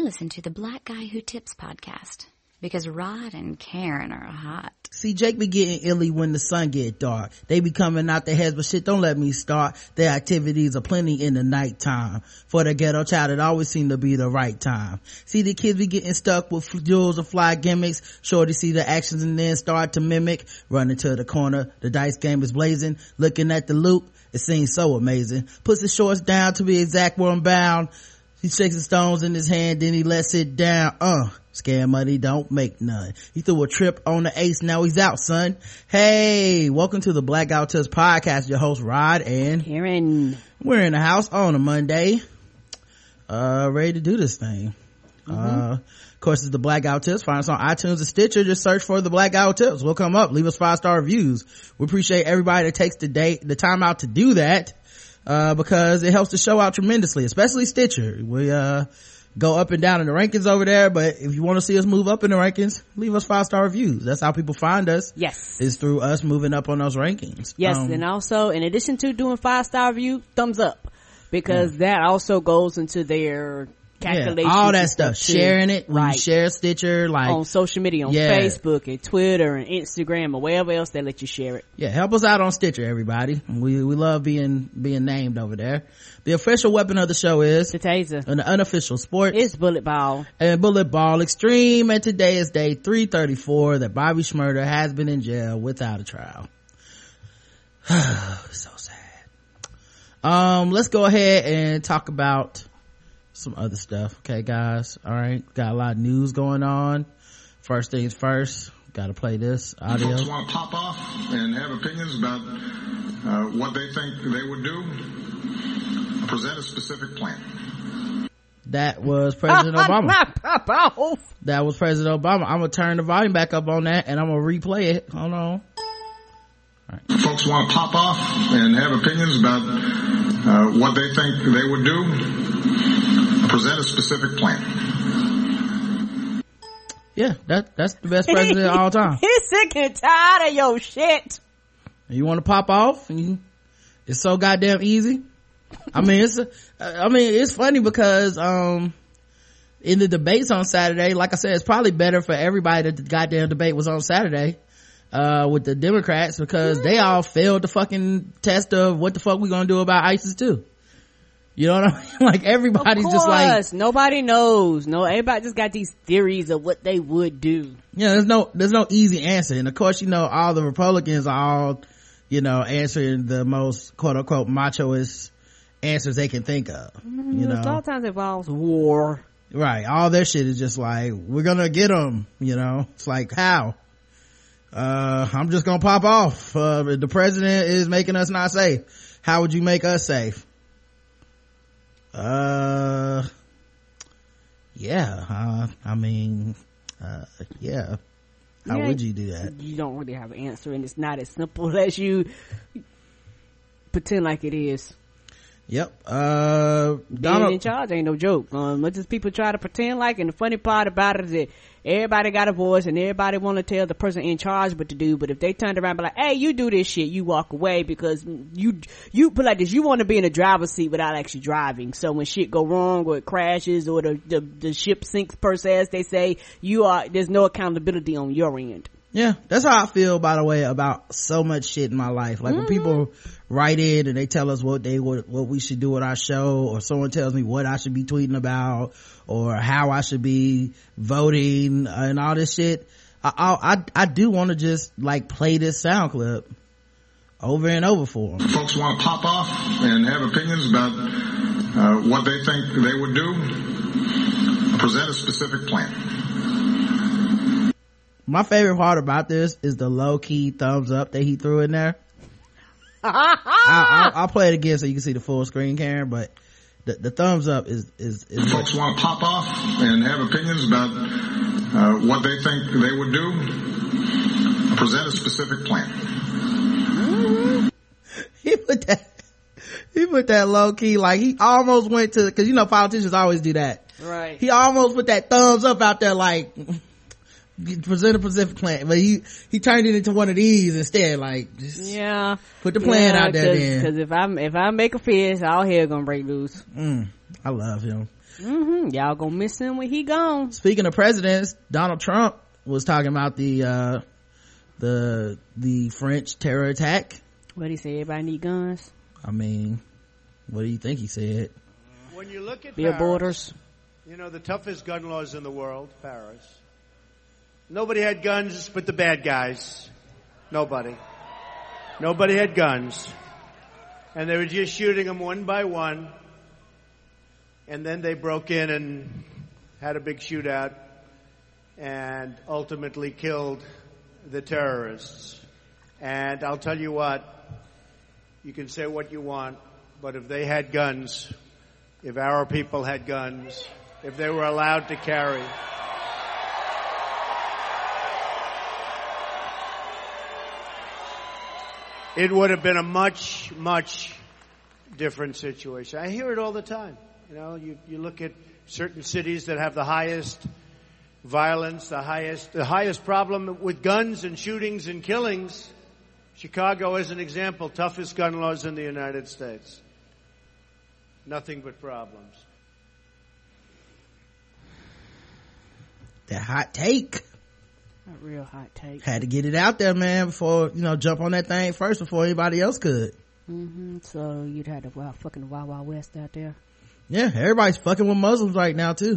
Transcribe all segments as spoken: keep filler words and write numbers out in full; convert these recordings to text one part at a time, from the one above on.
I listen to the Black Guy Who Tips podcast because Rod and Karen are hot. See, Jake be getting illy when the sun get dark. They be coming out their heads, but shit, don't let me start. Their activities are plenty in the nighttime. For the ghetto child, it always seem to be the right time. See, the kids be getting stuck with jewels or fly gimmicks. Sure to see the actions and then start to mimic. Running to the corner, the dice game is blazing. Looking at the loop, it seems so amazing. Puts his shorts down to be exact where I'm bound. He shakes the stones in his hand, then he lets it down. Uh, scare money don't make none. He threw a trip on the ace, now he's out, son. Hey, welcome to the Blackout Test podcast. Your host, Rod and Karen. We're in the house on a Monday. Uh, ready to do this thing. Mm-hmm. Uh, of course, it's the Blackout Tips. Find us on iTunes and Stitcher. Just search for the Blackout Tips. We'll come up. Leave us five-star reviews. We appreciate everybody that takes the day, the time out to do that. Uh, because it helps the show out tremendously, especially Stitcher. We, uh, go up and down in the rankings over there, but if you want to see us move up in the rankings, leave us five-star reviews. That's how people find us. Yes. Is through us moving up on those rankings. Yes, um, and also, in addition to doing five-star review, thumbs up. Because yeah. that also goes into their calculations. Yeah, all that stuff. Too. Sharing it. When right. you share Stitcher, like. On social media, on yeah. Facebook and Twitter and Instagram or wherever else they let you share it. Yeah, help us out on Stitcher, everybody. We, we love being, being named over there. The official weapon of the show is. The taser. And the unofficial sport is bullet ball. And bullet ball extreme. And today is day three thirty-four that Bobby Shmurda has been in jail without a trial. So sad. Um, let's go ahead and talk about some other stuff. Okay, guys. All right. Got a lot of news going on. First things first. Got to play this audio. Folks want to pop off and have opinions about uh, what they think they would do. Present a specific plan. That was President Obama. Not pop off. That was President Obama. I'm gonna turn the volume back up on that, and I'm gonna replay it. Hold on. All right. Folks want to pop off and have opinions about uh, what they think they would do. Present a specific plan. Yeah, that that's the best president of all time. He's sick and tired of your shit. You want to pop off? And you, it's so goddamn easy. I mean, it's, I mean, it's funny because, um, in the debates on Saturday, like I said, it's probably better for everybody that the goddamn debate was on Saturday, uh, with the Democrats because they all failed the fucking test of what the fuck we gonna do about ISIS too. You know what I mean? Like everybody's just like, nobody knows. No, everybody just got these theories of what they would do. Yeah, there's no, there's no easy answer. And of course, you know, all the Republicans are all, you know, answering the most quote unquote machoist answers they can think of. You know, a lot of times it involves war. Right. All their shit is just like, we're gonna get them, you know. It's like, how? Uh, I'm just gonna pop off. Uh, the president is making us not safe. How would you make us safe? Uh, yeah, uh, I mean, uh, yeah. How yeah, would you do that? You don't really have an answer, and it's not as simple as you pretend like it is. Yep. Uh, being Donald- in charge ain't no joke. Um, much as people try to pretend like, and the funny part about it is that everybody got a voice and everybody want to tell the person in charge what to do. But if they turned around and be like, "Hey, you do this shit," you walk away because you you put like this. You want to be in the driver's seat without actually driving. So when shit go wrong or it crashes or the the, the ship sinks per se, as they say, you are there's no accountability on your end. Yeah, that's how I feel, by the way, about so much shit in my life. Like mm-hmm. when people write in and they tell us what they what, what we should do with our show, or someone tells me what I should be tweeting about, or how I should be voting, uh, and all this shit. I I I, I do want to just like play this sound clip over and over for them. Folks want to pop off and have opinions about uh, what they think they would do. Present a specific plan. My favorite part about this is the low-key thumbs up that he threw in there. I'll, I'll, I'll play it again so you can see the full screen, Karen, but the, the thumbs up is, is, is folks want to pop off and have opinions about uh, what they think they would do. Present a specific plan. He put that, he put that low-key, like he almost went to, cause you know politicians always do that. Right. He almost put that thumbs up out there like, present a specific plan, but he he turned it into one of these instead. Like, just yeah, put the plan yeah, out there. Cause, then because if I if I make a fist, all hell gonna break loose. Mm, I love him. Mm-hmm. Y'all gonna miss him when he gone. Speaking of presidents, Donald Trump was talking about the uh the the French terror attack. What he say? Everybody need guns. I mean, what do you think he said? When you look at Beer Paris, borders. you know, the toughest gun laws in the world, Paris. Nobody had guns but the bad guys. Nobody. Nobody had guns. And they were just shooting them one by one. And then they broke in and had a big shootout and ultimately killed the terrorists. And I'll tell you what, you can say what you want, but if they had guns, if our people had guns, if they were allowed to carry, it would have been a much, much different situation. I hear it all the time. You know, you, you look at certain cities that have the highest violence, the highest, the highest problem with guns and shootings and killings. Chicago is an example, toughest gun laws in the United States. Nothing but problems. That hot take. A real hot take. Had to get it out there, man, before, you know, jump on that thing first before anybody else could. Mm-hmm. So you'd have the wow, fucking Wild Wild West out there. Yeah, everybody's fucking with Muslims right now too.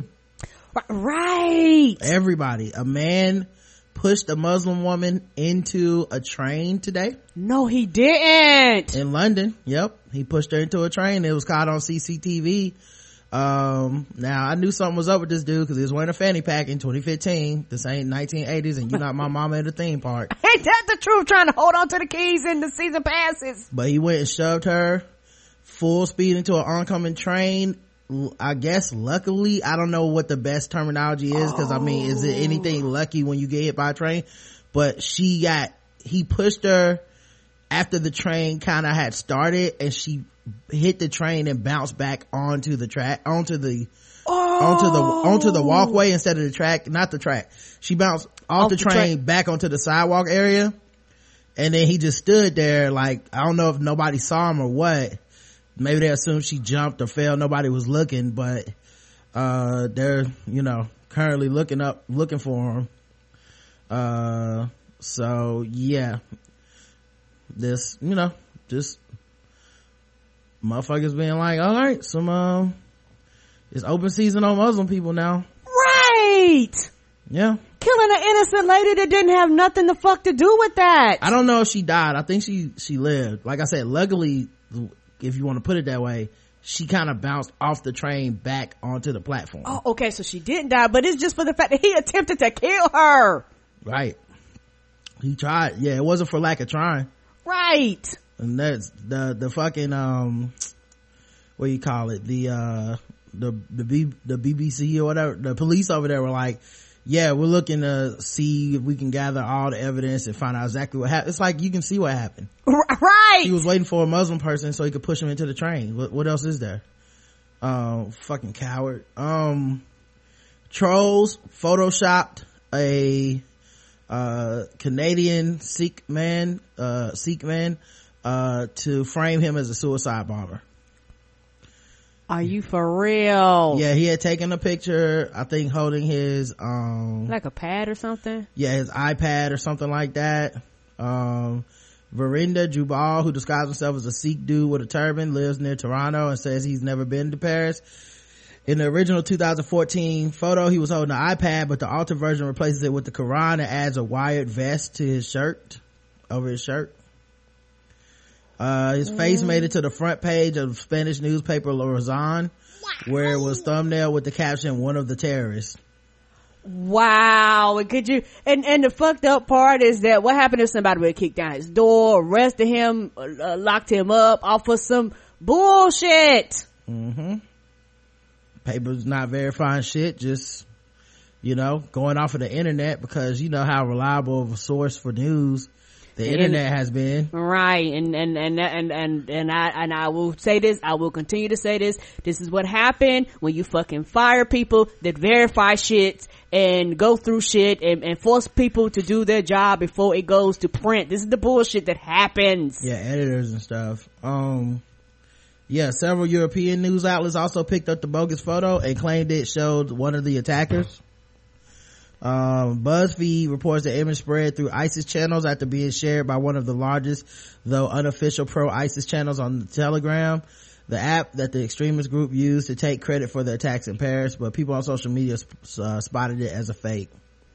Right. Everybody. A man pushed a Muslim woman into a train today. No, he didn't. In London. Yep. He pushed her into a train. It was caught on C C T V. Um, now I knew something was up with this dude because he was wearing a fanny pack in twenty fifteen. This ain't nineteen eighties and you not my mama at a theme park. Ain't that the truth? Trying to hold on to the keys in the season passes. But he went and shoved her full speed into an oncoming train. I guess luckily, I don't know what the best terminology is because I mean, is it anything lucky when you get hit by a train? But she got, he pushed her after the train kind of had started and she hit the train and bounced back onto the track, onto the, oh. onto the, onto the walkway instead of the track, not the track. She bounced off, off the, the train tra- back onto the sidewalk area. And then he just stood there like, I don't know if nobody saw him or what. Maybe they assumed she jumped or fell. Nobody was looking, but, uh, they're, you know, currently looking up, looking for him. Uh, so yeah, this, you know, just motherfuckers being like, all right, some, um, it's open season on Muslim people now. Right. Yeah. Killing an innocent lady that didn't have nothing the fuck to do with that. I don't know if she died. I think she, she lived. Like I said, luckily, if you want to put it that way, she kind of bounced off the train back onto the platform. Oh, okay, so she didn't die, but it's just for the fact that he attempted to kill her. Right. He tried. Yeah, it wasn't for lack of trying. Right. And that's the the fucking um what do you call it? The uh the the B, the B B C or whatever, the police over there were like, yeah, we're looking to see if we can gather all the evidence and find out exactly what happened. It's like you can see what happened. Right. He was waiting for a Muslim person so he could push him into the train. What, what else is there? Um, fucking coward. Um, trolls photoshopped a, uh, Canadian Sikh man, uh, Sikh man, uh, to frame him as a suicide bomber. Are you for real? Yeah, he had taken a picture, I think holding his, um, like a pad or something? Yeah, his iPad or something like that. Um, Verinder Jubal, who describes himself as a Sikh dude with a turban, lives near Toronto and says he's never been to Paris. In the original two thousand fourteen photo, he was holding an iPad, but the altered version replaces it with the Quran and adds a wired vest to his shirt, over his shirt. Uh, his mm. face made it to the front page of Spanish newspaper La Razón, where it was thumbnailed with the caption, "One of the terrorists." Wow. Could you, and, and the fucked up part is that what happened if somebody would have kicked down his door, arrested him, uh, locked him up, off of some bullshit. Mm-hmm. Papers not verifying shit, just, you know, going off of the internet because you know how reliable of a source for news the and, internet has been. Right. And, and, and, and, and, and I, and I will say this, I will continue to say this. This is what happened when you fucking fire people that verify shit and go through shit and, and force people to do their job before it goes to print. This is the bullshit that happens. Yeah, editors and stuff. Um, Yeah, several European news outlets also picked up the bogus photo and claimed it showed one of the attackers. Um, BuzzFeed reports the image spread through ISIS channels after being shared by one of the largest, though unofficial pro-ISIS channels on Telegram, the app that the extremist group used to take credit for the attacks in Paris, but people on social media uh, spotted it as a fake.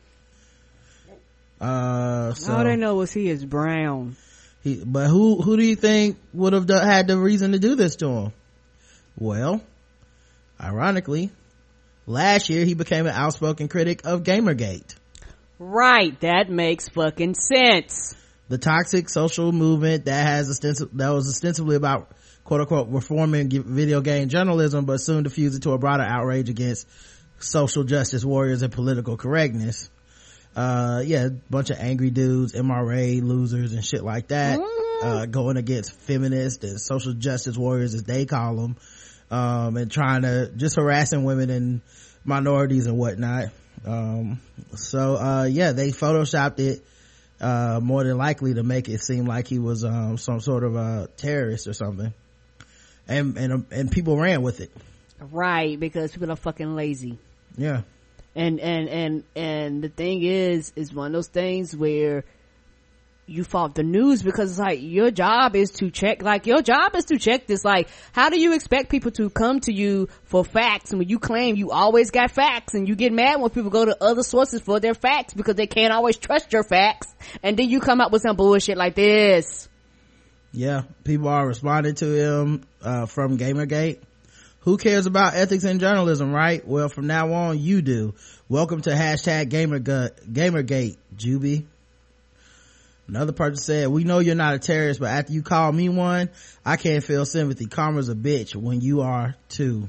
Uh, so, all they know was he is brown. He, but who, who do you think would have done, had the reason to do this to him? Well, ironically, last year he became an outspoken critic of Gamergate. Right, that makes fucking sense. The toxic social movement that has ostensiv- that was ostensibly about quote unquote reforming video game journalism, but soon diffused into a broader outrage against social justice warriors and political correctness. Uh, yeah, bunch of angry dudes, M R A losers and shit like that, mm-hmm. uh, going against feminists and social justice warriors as they call them, um, and trying to, just harassing women and minorities and whatnot. Um, so, uh, yeah, they photoshopped it, uh, more than likely to make it seem like he was, um, some sort of a terrorist or something. And, and, and people ran with it. Right, because people are fucking lazy. Yeah. And, and, and, and the thing is, is one of those things where you fault the news because it's like your job is to check, like your job is to check this. Like, how do you expect people to come to you for facts when you claim you always got facts, and you get mad when people go to other sources for their facts because they can't always trust your facts, and then you come up with some bullshit like this. Yeah, people are responding to him, uh, from Gamergate. Who cares about ethics in journalism, right? Well, from now on, you do. Welcome to hashtag Gamergate, Gamergate, Juby. Another person said, we know you're not a terrorist, but after you call me one, I can't feel sympathy. Karma's a bitch when you are too.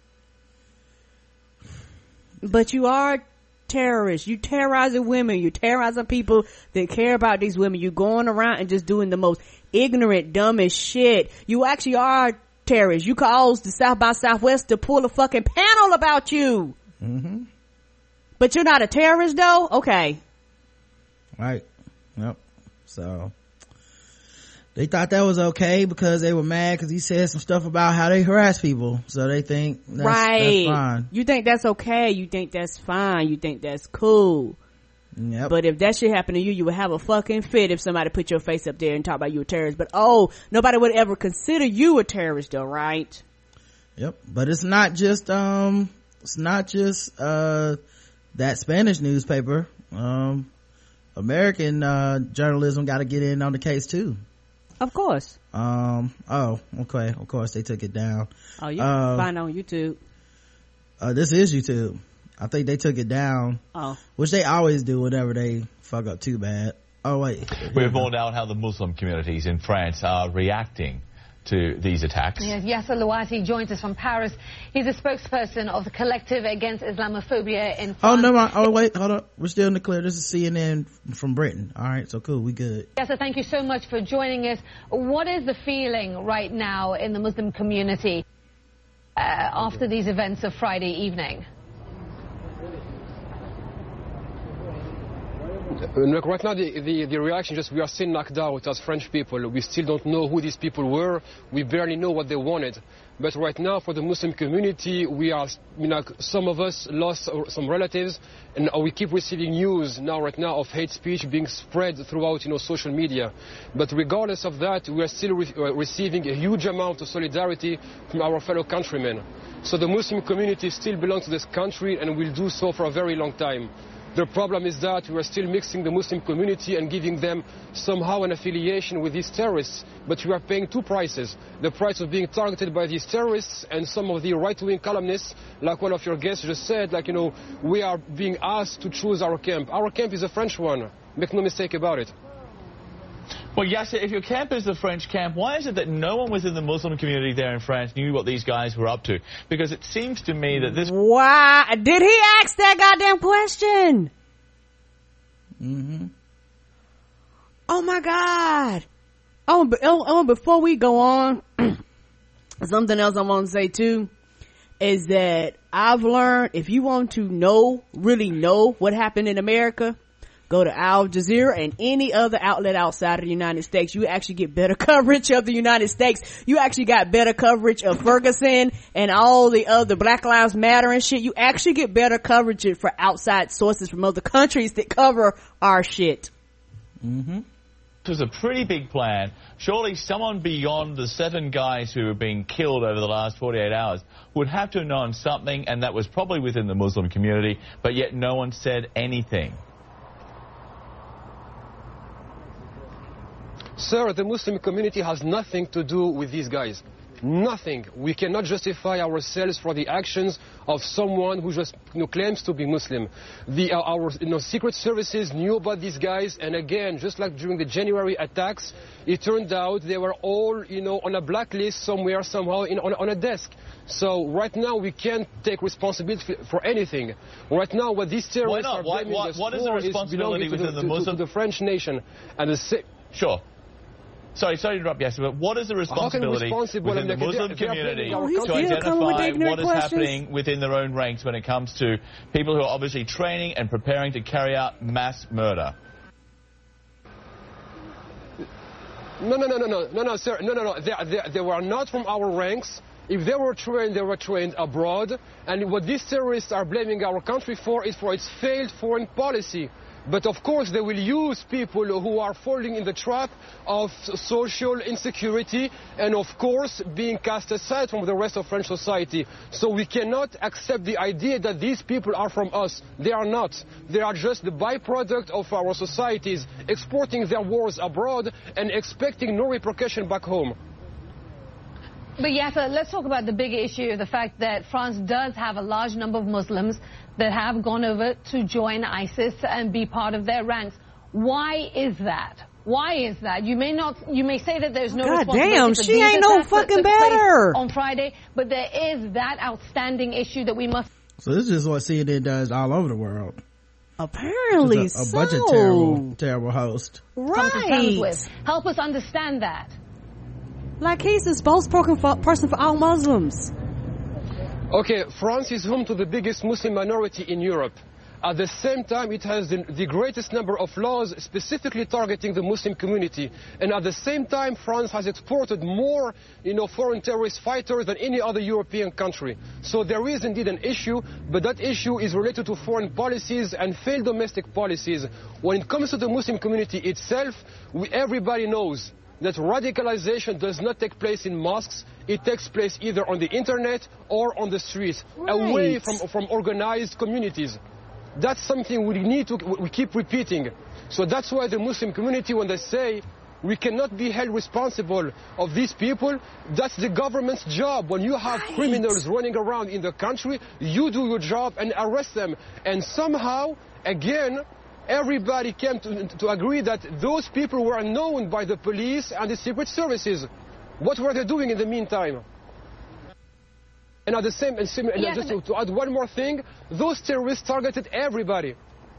But you are terrorists. You terrorizing women. You terrorizing people that care about these women. You going around and just doing the most ignorant, dumbest shit. You actually are terrorists. You caused the South by Southwest to pull a fucking panel about you. Mm-hmm. But you're not a terrorist though? Okay. Right. Yep. So they thought that was okay because they were mad because he said some stuff about how they harass people. So they think that's, right. that's fine. You think that's okay. You think that's fine. You think that's cool. Yep. But if that shit happened to you, you would have a fucking fit if somebody put your face up there and talk about you a terrorist. But oh, nobody would ever consider you a terrorist though, right? Yep. But it's not just, um, it's not just, uh, that Spanish newspaper. Um, American, uh, journalism got to get in on the case too. Of course. Um, oh, okay. Of course they took it down. Oh, you uh, can find it on YouTube. Uh, this is YouTube. I think they took it down. Oh. Which they always do whenever they fuck up too bad. Oh, wait. We have more now on how the Muslim communities in France are reacting to these attacks. Yes, Yasser Louati joins us from Paris. He's a spokesperson of the Collective Against Islamophobia in France. Oh, no, mind. Oh, wait, hold up. We're still in the clear. This is C N N from Britain. All right, so cool. We good. Yasser, thank you so much for joining us. What is the feeling right now in the Muslim community uh, after these events of Friday evening? Look, right now the, the, the reaction just we are still knocked out as French people. We still don't know who these people were. We barely know what they wanted. But right now for the Muslim community, we are, you know, some of us lost some relatives, and we keep receiving news now right now of hate speech being spread throughout, you know, social media. But regardless of that, we are still re receiving a huge amount of solidarity from our fellow countrymen. So the Muslim community still belongs to this country and will do so for a very long time. The problem is that we are still mixing the Muslim community and giving them somehow an affiliation with these terrorists. But we are paying two prices. The price of being targeted by these terrorists and some of the right-wing columnists, like one of your guests just said, like, you know, we are being asked to choose our camp. Our camp is a French one. Make no mistake about it. Well, Yasser, if your camp is the French camp, why is it that no one within the Muslim community there in France knew what these guys were up to? Because it seems to me that this... Why? Did he ask that goddamn question? Mm-hmm. Oh, my God. Oh, but, oh, oh, before we go on, something else I want to say, too, is that I've learned if you want to know, really know what happened in America, go to Al Jazeera and any other outlet outside of the United States. You actually get better coverage of the United States. You actually got better coverage of Ferguson and all the other Black Lives Matter and shit. You actually get better coverage for outside sources from other countries that cover our shit. Mm-hmm. It was a pretty big plan. Surely someone beyond the seven guys who have been killed over the last forty-eight hours would have to have known something, and that was probably within the Muslim community, but yet no one said anything. Sir, the Muslim community has nothing to do with these guys. Nothing. We cannot justify ourselves for the actions of someone who just you know, claims to be Muslim. The, uh, our you know, secret services knew about these guys, and again, just like during the January attacks, it turned out they were all you know, on a blacklist somewhere, somehow, in, on, on a desk. So right now we can't take responsibility for anything. Right now what these terrorists are why, blaming why, us what is for the responsibility is within the, the Muslim... to, to the French nation. And the sa- Sure. Sorry, sorry to interrupt, yes, but what is the responsibility within the Muslim community to identify what is happening within their own ranks when it comes to people who are obviously training and preparing to carry out mass murder? No, no, no, no, no, no, no, sir, no, no, no. They, they, they were not from our ranks. If they were trained, they were trained abroad. And what these terrorists are blaming our country for is for its failed foreign policy. But of course they will use people who are falling in the trap of social insecurity and of course being cast aside from the rest of French society. So we cannot accept the idea that these people are from us. They are not. They are just the byproduct of our societies exporting their wars abroad and expecting no repercussion back home. But Yasser, let's talk about the bigger issue, the fact that France does have a large number of Muslims that have gone over to join ISIS and be part of their ranks. Why is that? Why is that? You may not, you may say that there's no God responsibility damn, for she these ain't no attacks that fucking took place better on Friday, but there is that outstanding issue that we must. So this is what C N N does all over the world. Apparently, a, a so. bunch of terrible, terrible hosts. Right. With. Help us understand that. Like he's the spokesperson for, person for all Muslims. Okay, France is home to the biggest Muslim minority in Europe. At the same time, it has the, the greatest number of laws specifically targeting the Muslim community. And at the same time, France has exported more, you know, foreign terrorist fighters than any other European country. So there is indeed an issue, but that issue is related to foreign policies and failed domestic policies. When it comes to the Muslim community itself, we, everybody knows that radicalization does not take place in mosques. It takes place either on the internet or on the streets, right. away from, from organized communities. That's something we need to, we keep repeating. So that's why the Muslim community, when they say we cannot be held responsible of these people, that's the government's job. When you have right. criminals running around in the country, you do your job and arrest them. And somehow, again, everybody came to, to agree that those people were known by the police and the secret services. What were they doing in the meantime? And at the same, and similar, yeah, just to, to add one more thing, those terrorists targeted everybody.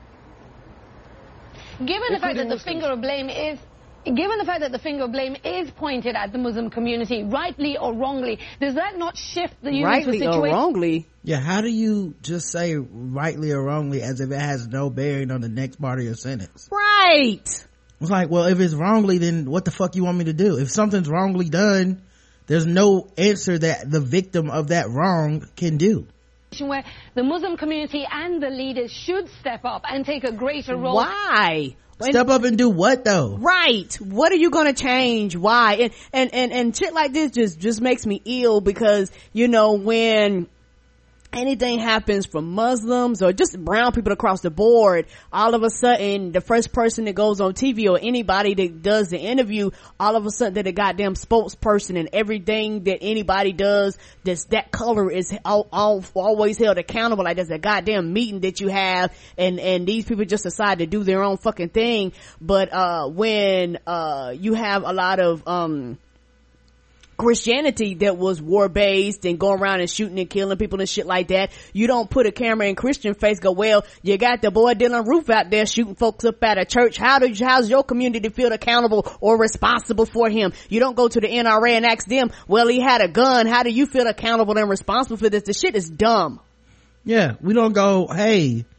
Given the fact that the finger of blame is, given the fact that the finger of blame is pointed at the Muslim community, rightly or wrongly, does that not shift the rightly situation? Rightly or wrongly? Yeah, how do you just say rightly or wrongly as if it has no bearing on the next part of your sentence? Right. It's like, well, if it's wrongly, then what the fuck you want me to do? If something's wrongly done, there's no answer that the victim of that wrong can do. Where the Muslim community and the leaders should step up and take a greater role. Why? Step up and do what though? Right. What are you gonna change? Why? And and and and shit like this just just makes me ill, because you know when anything happens from Muslims or just brown people across the board, all of a sudden the first person that goes on T V or anybody that does the interview, all of a sudden they're the goddamn spokesperson, and everything that anybody does that's that color is all, all, always held accountable. Like there's a goddamn meeting that you have, and and these people just decide to do their own fucking thing. But uh when uh you have a lot of um Christianity that was war-based and going around and shooting and killing people and shit like that, you don't put a camera in Christian face, go, well, you got the boy Dylan Roof out there shooting folks up at a church. How do you, how's your community feel accountable or responsible for him? You don't go to the N R A and ask them, well, he had a gun. How do you feel accountable and responsible for this? The shit is dumb. Yeah, we don't go, hey,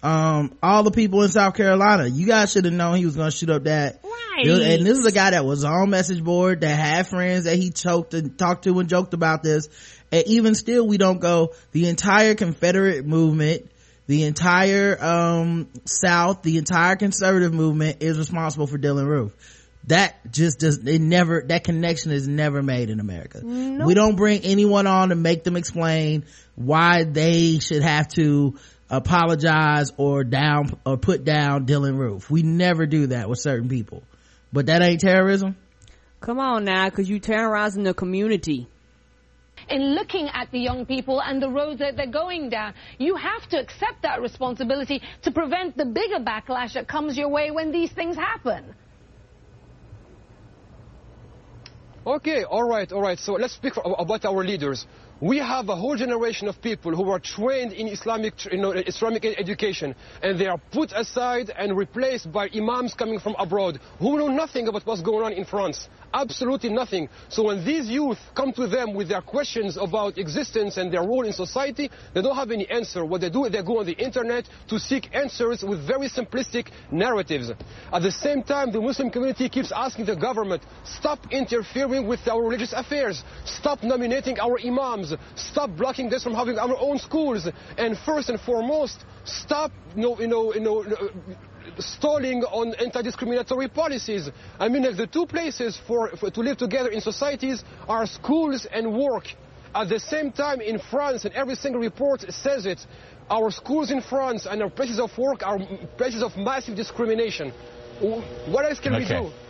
um all the people in South Carolina, you guys should have known he was gonna shoot up that. Right. And this is a guy that was on message board, that had friends that he choked and talked to and joked about this. And even still, we don't go, the entire Confederate movement, the entire um South, the entire conservative movement is responsible for Dylann Roof. That just does, it never, that connection is never made in America. Nope. We don't bring anyone on to make them explain why they should have to apologize or down or put down Dylann Roof. We never do that with certain people. But that ain't terrorism? Come on now, because you terrorizing the community. In looking at the young people and the roads that they're going down, you have to accept that responsibility to prevent the bigger backlash that comes your way when these things happen. Okay, all right, all right. So let's speak for, about our leaders. We have a whole generation of people who are trained in Islamic, you know, Islamic education, and they are put aside and replaced by imams coming from abroad who know nothing about what's going on in France. Absolutely nothing. So when these youth come to them with their questions about existence and their role in society, they don't have any answer. What they do is they go on the internet to seek answers with very simplistic narratives. At the same time, the Muslim community keeps asking the government, stop interfering with our religious affairs, stop nominating our imams, stop blocking us from having our own schools, and first and foremost, stop, you know, you know, you know, stalling on anti-discriminatory policies. I mean, like, the two places for, for to live together in societies are schools and work. At the same time, in France, and every single report says it, our schools in France and our places of work are places of massive discrimination. What else can okay. we do?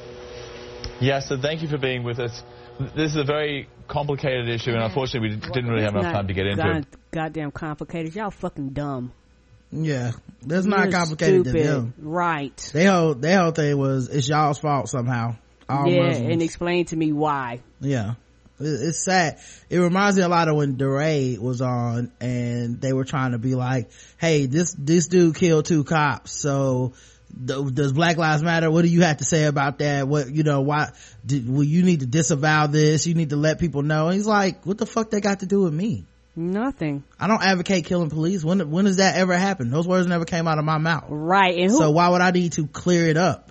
Yeah, so thank you for being with us. This is a very complicated issue, and unfortunately we didn't really have enough time to get into god, it. Goddamn complicated. Y'all fucking dumb. Yeah, that's not complicated to them. Right. They whole, their whole thing was, it's y'all's fault somehow. All yeah, Muslims. And explain to me why. Yeah. It, it's sad. It reminds me a lot of when DeRay was on and they were trying to be like, hey, this, this dude killed two cops, so does Black Lives Matter? What do you have to say about that? What, you know, why, did, well, you need to disavow this. You need to let people know. And he's like, what the fuck that got to do with me? Nothing. I don't advocate killing police. When, when does that ever happen? Those words never came out of my mouth. Right. And who, so why would I need to clear it up?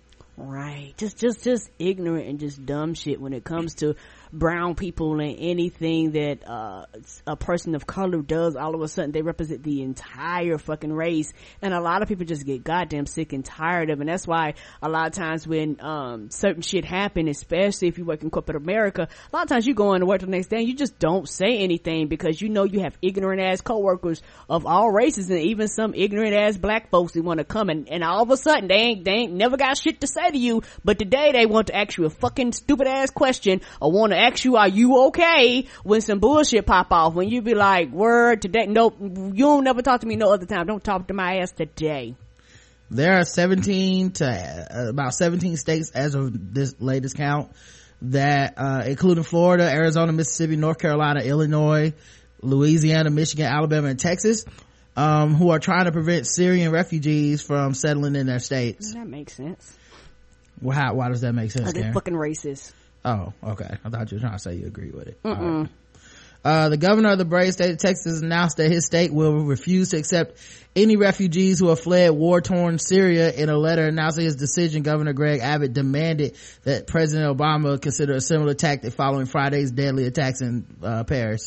Right. Just, just, just ignorant and just dumb shit when it comes to brown people and anything that uh a person of color does. All of a sudden they represent the entire fucking race, and a lot of people just get goddamn sick and tired of it. And that's why a lot of times when um certain shit happen, especially if you work in corporate America, a lot of times you go into work the next day and you just don't say anything because you know you have ignorant ass coworkers of all races, and even some ignorant ass black folks that want to come and, and all of a sudden they ain't they ain't never got shit to say to you, but today they want to ask you a fucking stupid ass question or want to ask you, are you okay, when some bullshit pop off, when you be like, word, today, nope, you don't never talk to me no other time, don't talk to my ass today. There are seventeen to uh, about seventeen states as of this latest count that uh including Florida, Arizona, Mississippi, North Carolina, Illinois, Louisiana, Michigan, Alabama, and Texas, um who are trying to prevent Syrian refugees from settling in their states. That makes sense. Well, how, why does that make sense? They're fucking racist. Oh, okay. I thought you were trying to say you agree with it. Mm-mm. Right. Uh, the governor of the brave state of Texas announced that his state will refuse to accept any refugees who have fled war-torn Syria. In a letter announcing his decision, Governor Greg Abbott demanded that President Obama consider a similar tactic following Friday's deadly attacks in uh, Paris.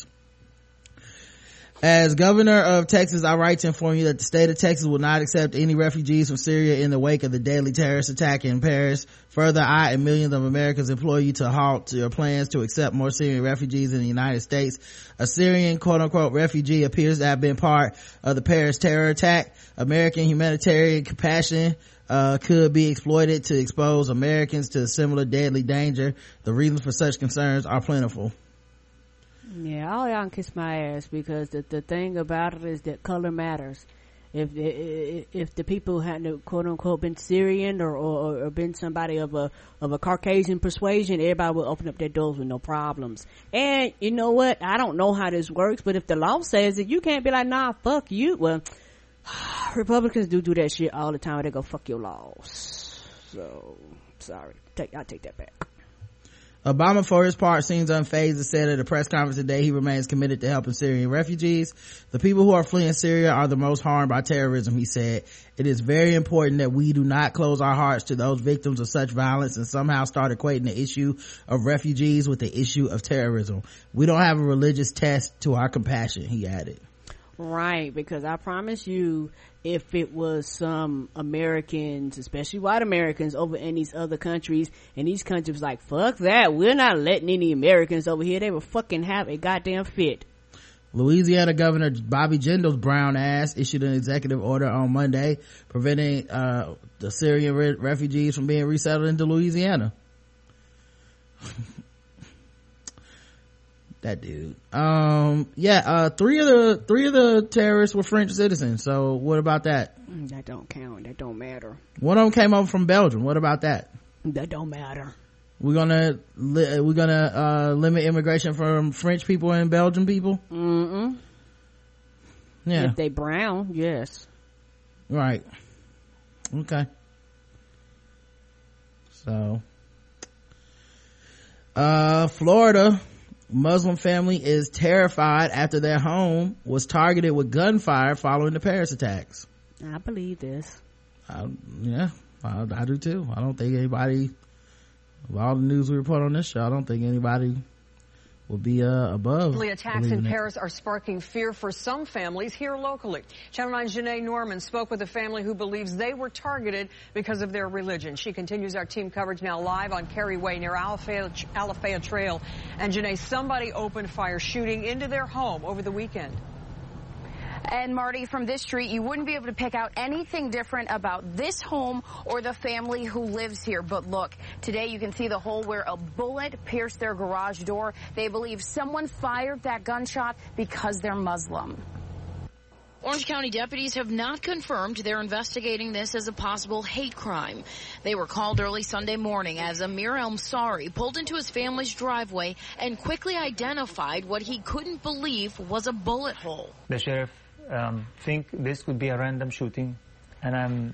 As governor of Texas, I write to inform you that the state of Texas will not accept any refugees from Syria in the wake of the deadly terrorist attack in Paris. Further, I and millions of Americans implore you to halt your plans to accept more Syrian refugees in the United States. A Syrian quote-unquote refugee appears to have been part of the Paris terror attack. American humanitarian compassion uh could be exploited to expose Americans to similar deadly danger. The reasons for such concerns are plentiful. Yeah, all y'all can kiss my ass, because the, the thing about it is that color matters. If if, if the people hadn't quote unquote been Syrian or, or or been somebody of a of a Caucasian persuasion, everybody would open up their doors with no problems. And you know what? I don't know how this works, but if the law says that you can't be like, nah, fuck you. Well, Republicans do do that shit all the time. They go fuck your laws. So sorry, take I take that back. Obama, for his part, seems unfazed and said at a press conference today he remains committed to helping Syrian refugees. The people who are fleeing Syria are the most harmed by terrorism, he said. It is very important that we do not close our hearts to those victims of such violence and somehow start equating the issue of refugees with the issue of terrorism. We don't have a religious test to our compassion, he added. Right, because I promise you, if it was some Americans, especially white Americans over in these other countries, and these countries like, fuck that, we're not letting any Americans over here, they would fucking have a goddamn fit. Louisiana Governor Bobby Jindal's brown ass issued an executive order on Monday preventing uh the Syrian re- refugees from being resettled into Louisiana. That dude. Um, yeah, uh, three of the, three of the terrorists were French citizens. So what about that? That don't count. That don't matter. One of them came over from Belgium. What about that? That don't matter. We're gonna, li- we're gonna, uh, limit immigration from French people and Belgian people? Mm-mm. Yeah. If they brown, yes. Right. Okay. So, uh, Florida. Muslim family is terrified after their home was targeted with gunfire following the Paris attacks. I believe this. I, yeah, I, I do too. I don't think anybody, with all the news we report on this show, I don't think anybody will be uh, above. The attacks in Paris are sparking fear for some families here locally. Channel nine's Janae Norman spoke with a family who believes they were targeted because of their religion. She continues our team coverage now live on Kerry Way near Alafaya, Alafaya Trail. And Janae, somebody opened fire shooting into their home over the weekend. And Marty, from this street, you wouldn't be able to pick out anything different about this home or the family who lives here. But look, today you can see the hole where a bullet pierced their garage door. They believe someone fired that gunshot because they're Muslim. Orange County deputies have not confirmed they're investigating this as a possible hate crime. They were called early Sunday morning as Amir El-Msari pulled into his family's driveway and quickly identified what he couldn't believe was a bullet hole. The sheriff um, think this could be a random shooting, and I'm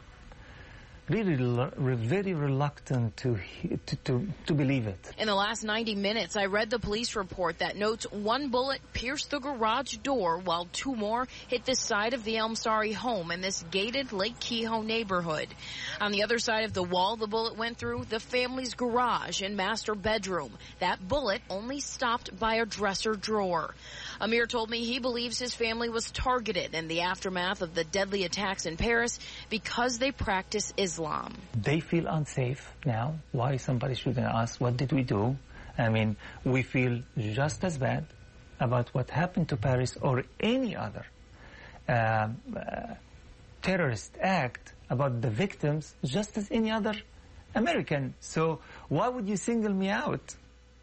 really re- very reluctant to, to to to believe it. In the last ninety minutes, I read the police report that notes one bullet pierced the garage door while two more hit the side of the El-Msari home in this gated Lake Kehoe neighborhood. On the other side of the wall the bullet went through, the family's garage and master bedroom. That bullet only stopped by a dresser drawer. Amir told me he believes his family was targeted in the aftermath of the deadly attacks in Paris because they practice Islam. They feel unsafe now. Why somebody shooting us? What did we do? I mean, we feel just as bad about what happened to Paris or any other uh, uh, terrorist act about the victims just as any other American. So why would you single me out?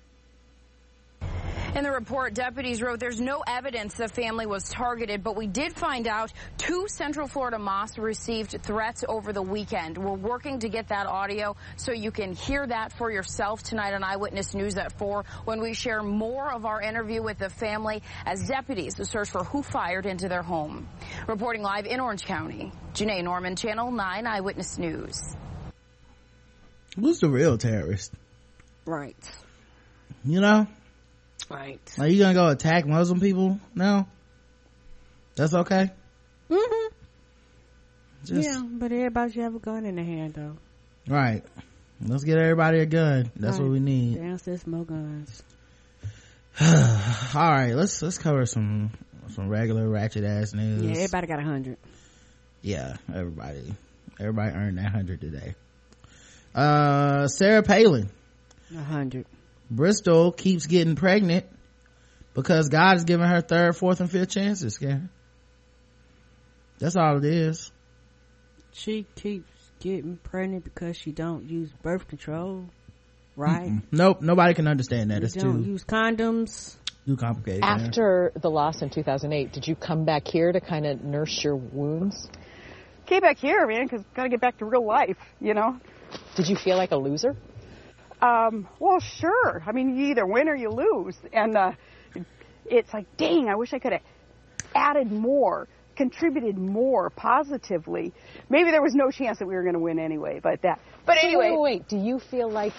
In the report, deputies wrote there's no evidence the family was targeted, but we did find out two Central Florida mosques received threats over the weekend. We're working to get that audio so you can hear that for yourself tonight on Eyewitness News at four when we share more of our interview with the family as deputies search for who fired into their home. Reporting live in Orange County, Janae Norman, Channel nine Eyewitness News. Who's the real terrorist? Right. You know? Right. Are you gonna go attack Muslim people now? That's okay? Mm-hmm. Just, yeah, but everybody should have a gun in their hand, though. Right. Let's get everybody a gun. That's right. What we need. Downstairs, more guns. All right, let's let's cover some some regular ratchet ass news. Yeah, everybody got a hundred. Yeah, everybody, everybody earned that hundred today. Uh, Sarah Palin. A hundred. Bristol keeps getting pregnant because God is giving her third, fourth, and fifth chances, Karen. That's all it is. She keeps getting pregnant because she don't use birth control, right? Mm-mm. Nope, nobody can understand that. You it's don't too use condoms. Too complicated. After the loss in two thousand eight, did you come back here to kind of nurse your wounds? Came back here, man, because gotta get back to real life, you know. Did you feel like a loser? Um, well, sure. I mean, you either win or you lose. And uh, it's like, dang, I wish I could have added more, contributed more positively. Maybe there was no chance that we were going to win anyway, but that. But so anyway. Wait, wait, wait. Do you feel like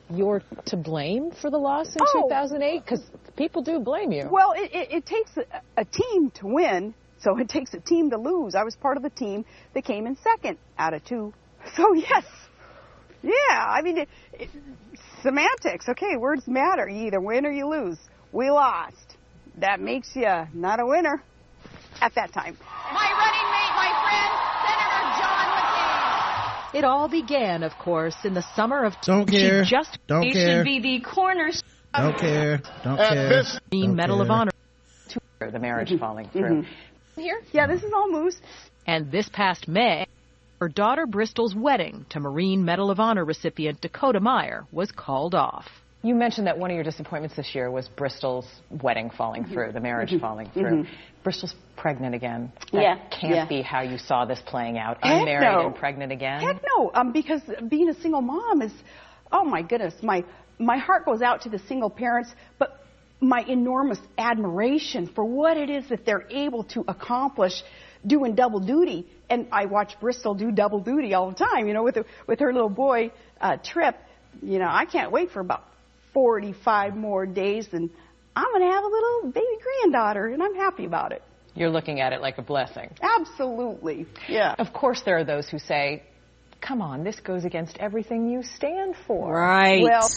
you're to blame for the loss in Oh. two thousand eight? Because people do blame you. Well, it, it, it takes a, a team to win, so it takes a team to lose. I was part of the team that came in second out of two. So, yes. Yeah, I mean, it, it, semantics. Okay, words matter. You either win or you lose. We lost. That makes you not a winner at that time. My running mate, my friend, Senator John McCain. It all began, of course, in the summer of... Don't care. She just Don't she care. should be the cornerstone. Don't care. Don't At care. this- Don't Medal of care. Honor. The marriage falling through. Here? Yeah, this is all moose. And this past May, her daughter Bristol's wedding to Marine Medal of Honor recipient Dakota Meyer was called off. You mentioned that one of your disappointments this year was Bristol's wedding falling through, the marriage Mhm. falling through. Mhm. Bristol's pregnant again. That Yeah, can't yeah. be how you saw this playing out. Heck Unmarried no. and pregnant again. Heck no, um, because being a single mom is, oh my goodness, my my heart goes out to the single parents, but my enormous admiration for what it is that they're able to accomplish doing double duty. And I watch Bristol do double duty all the time, you know, with the, with her little boy uh, Trip. You know, I can't wait for about forty-five more days, and I'm going to have a little baby granddaughter, and I'm happy about it. You're looking at it like a blessing. Absolutely, yeah. Of course, there are those who say, come on, this goes against everything you stand for. Right. Well,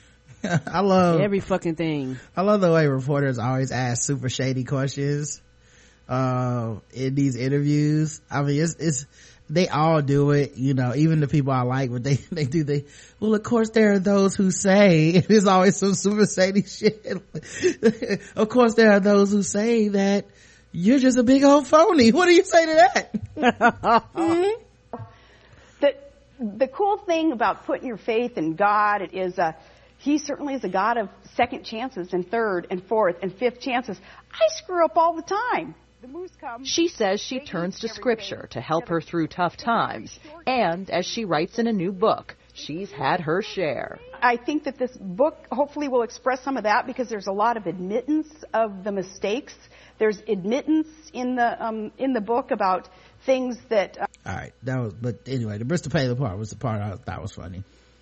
I love every fucking thing. I love the way reporters always ask super shady questions uh in these interviews. I mean, it's it's they all do it, you know, even the people I like, but they they do they well of course there are those who say there's always some super shady shit. Of course there are those who say that you're just a big old phony. What do you say to that? Mm-hmm. The the cool thing about putting your faith in God is uh he certainly is a God of second chances and third and fourth and fifth chances. I screw up all the time. The moose comes. She says she turns to Scripture to help her through tough times. And as she writes in a new book, she's had her share. I think that this book hopefully will express some of that because there's a lot of admittance of the mistakes. There's admittance in the um, in the book about things that. Uh, All right, that was. But anyway, the Bristol Paley part was the part I thought was funny.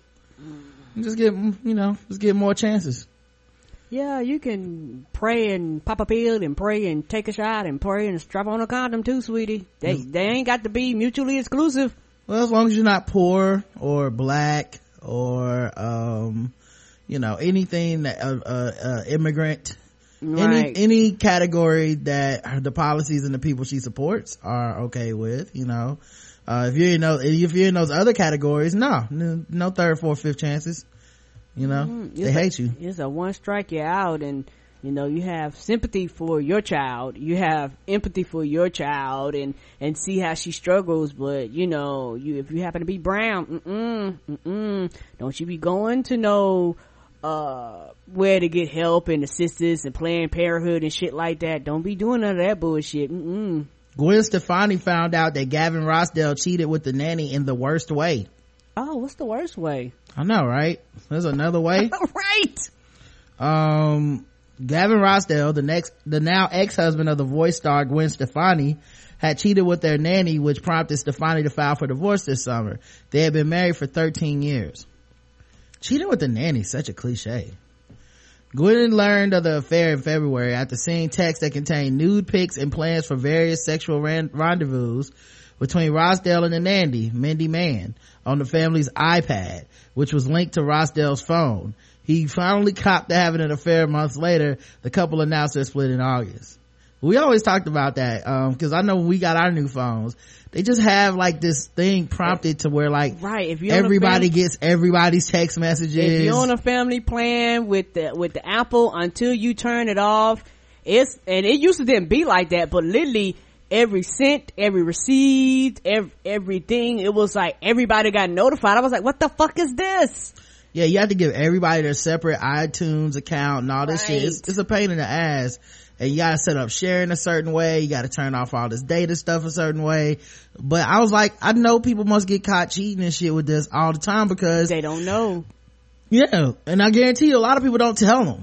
Just get, you know, just get more chances. Yeah, you can pray and pop a pill and pray and take a shot and pray and strap on a condom too, sweetie. They Mm. they ain't got to be mutually exclusive. Well, as long as you're not poor or black or um you know anything that uh, uh, uh immigrant, Right. any any category that the policies and the people she supports are okay with, you know. Uh if you're in those if you're in those other categories, no no, no third, fourth, fifth chances, you know. Mm, they it's hate a, you. It's a one strike you're out, and you know you have sympathy for your child, you have empathy for your child, and and see how she struggles. But you know, you if you happen to be brown, mm-mm, mm-mm, don't you be going to know uh where to get help and assistance and Planned Parenthood and shit like that. Don't be doing none of that bullshit. Mm-mm. Gwen Stefani found out that Gavin Rossdale cheated with the nanny in the worst way. Oh, what's the worst way? I know, right? There's another way. Right. Um, Gavin Rossdale, the next, the now ex-husband of the Voice star Gwen Stefani, had cheated with their nanny, which prompted Stefani to file for divorce this summer. They had been married for thirteen years. Cheating with the nanny, such a cliche. Gwen learned of the affair in February after seeing texts that contained nude pics and plans for various sexual ran- rendezvous between Rossdale and the nanny, Mindy Mann, on the family's iPad, which was linked to Rossdale's phone. He finally copped to having an affair months later. The couple announced their split in August. We always talked about that, um, cause I know when we got our new phones, they just have like this thing prompted to where like, right, if you're everybody family, gets everybody's text messages. If you're on a family plan with the, with the Apple, until you turn it off, it's, and it used to didn't be like that, but literally every cent, every received, every, everything, it was like everybody got notified. I was like, what the fuck is this? Yeah, you have to give everybody their separate iTunes account and all this Right. shit. It's, it's a pain in the ass. And you gotta set up sharing a certain way. You gotta turn off all this data stuff a certain way. But I was like, I know people must get caught cheating and shit with this all the time because they don't know. Yeah. And I guarantee you a lot of people don't tell them.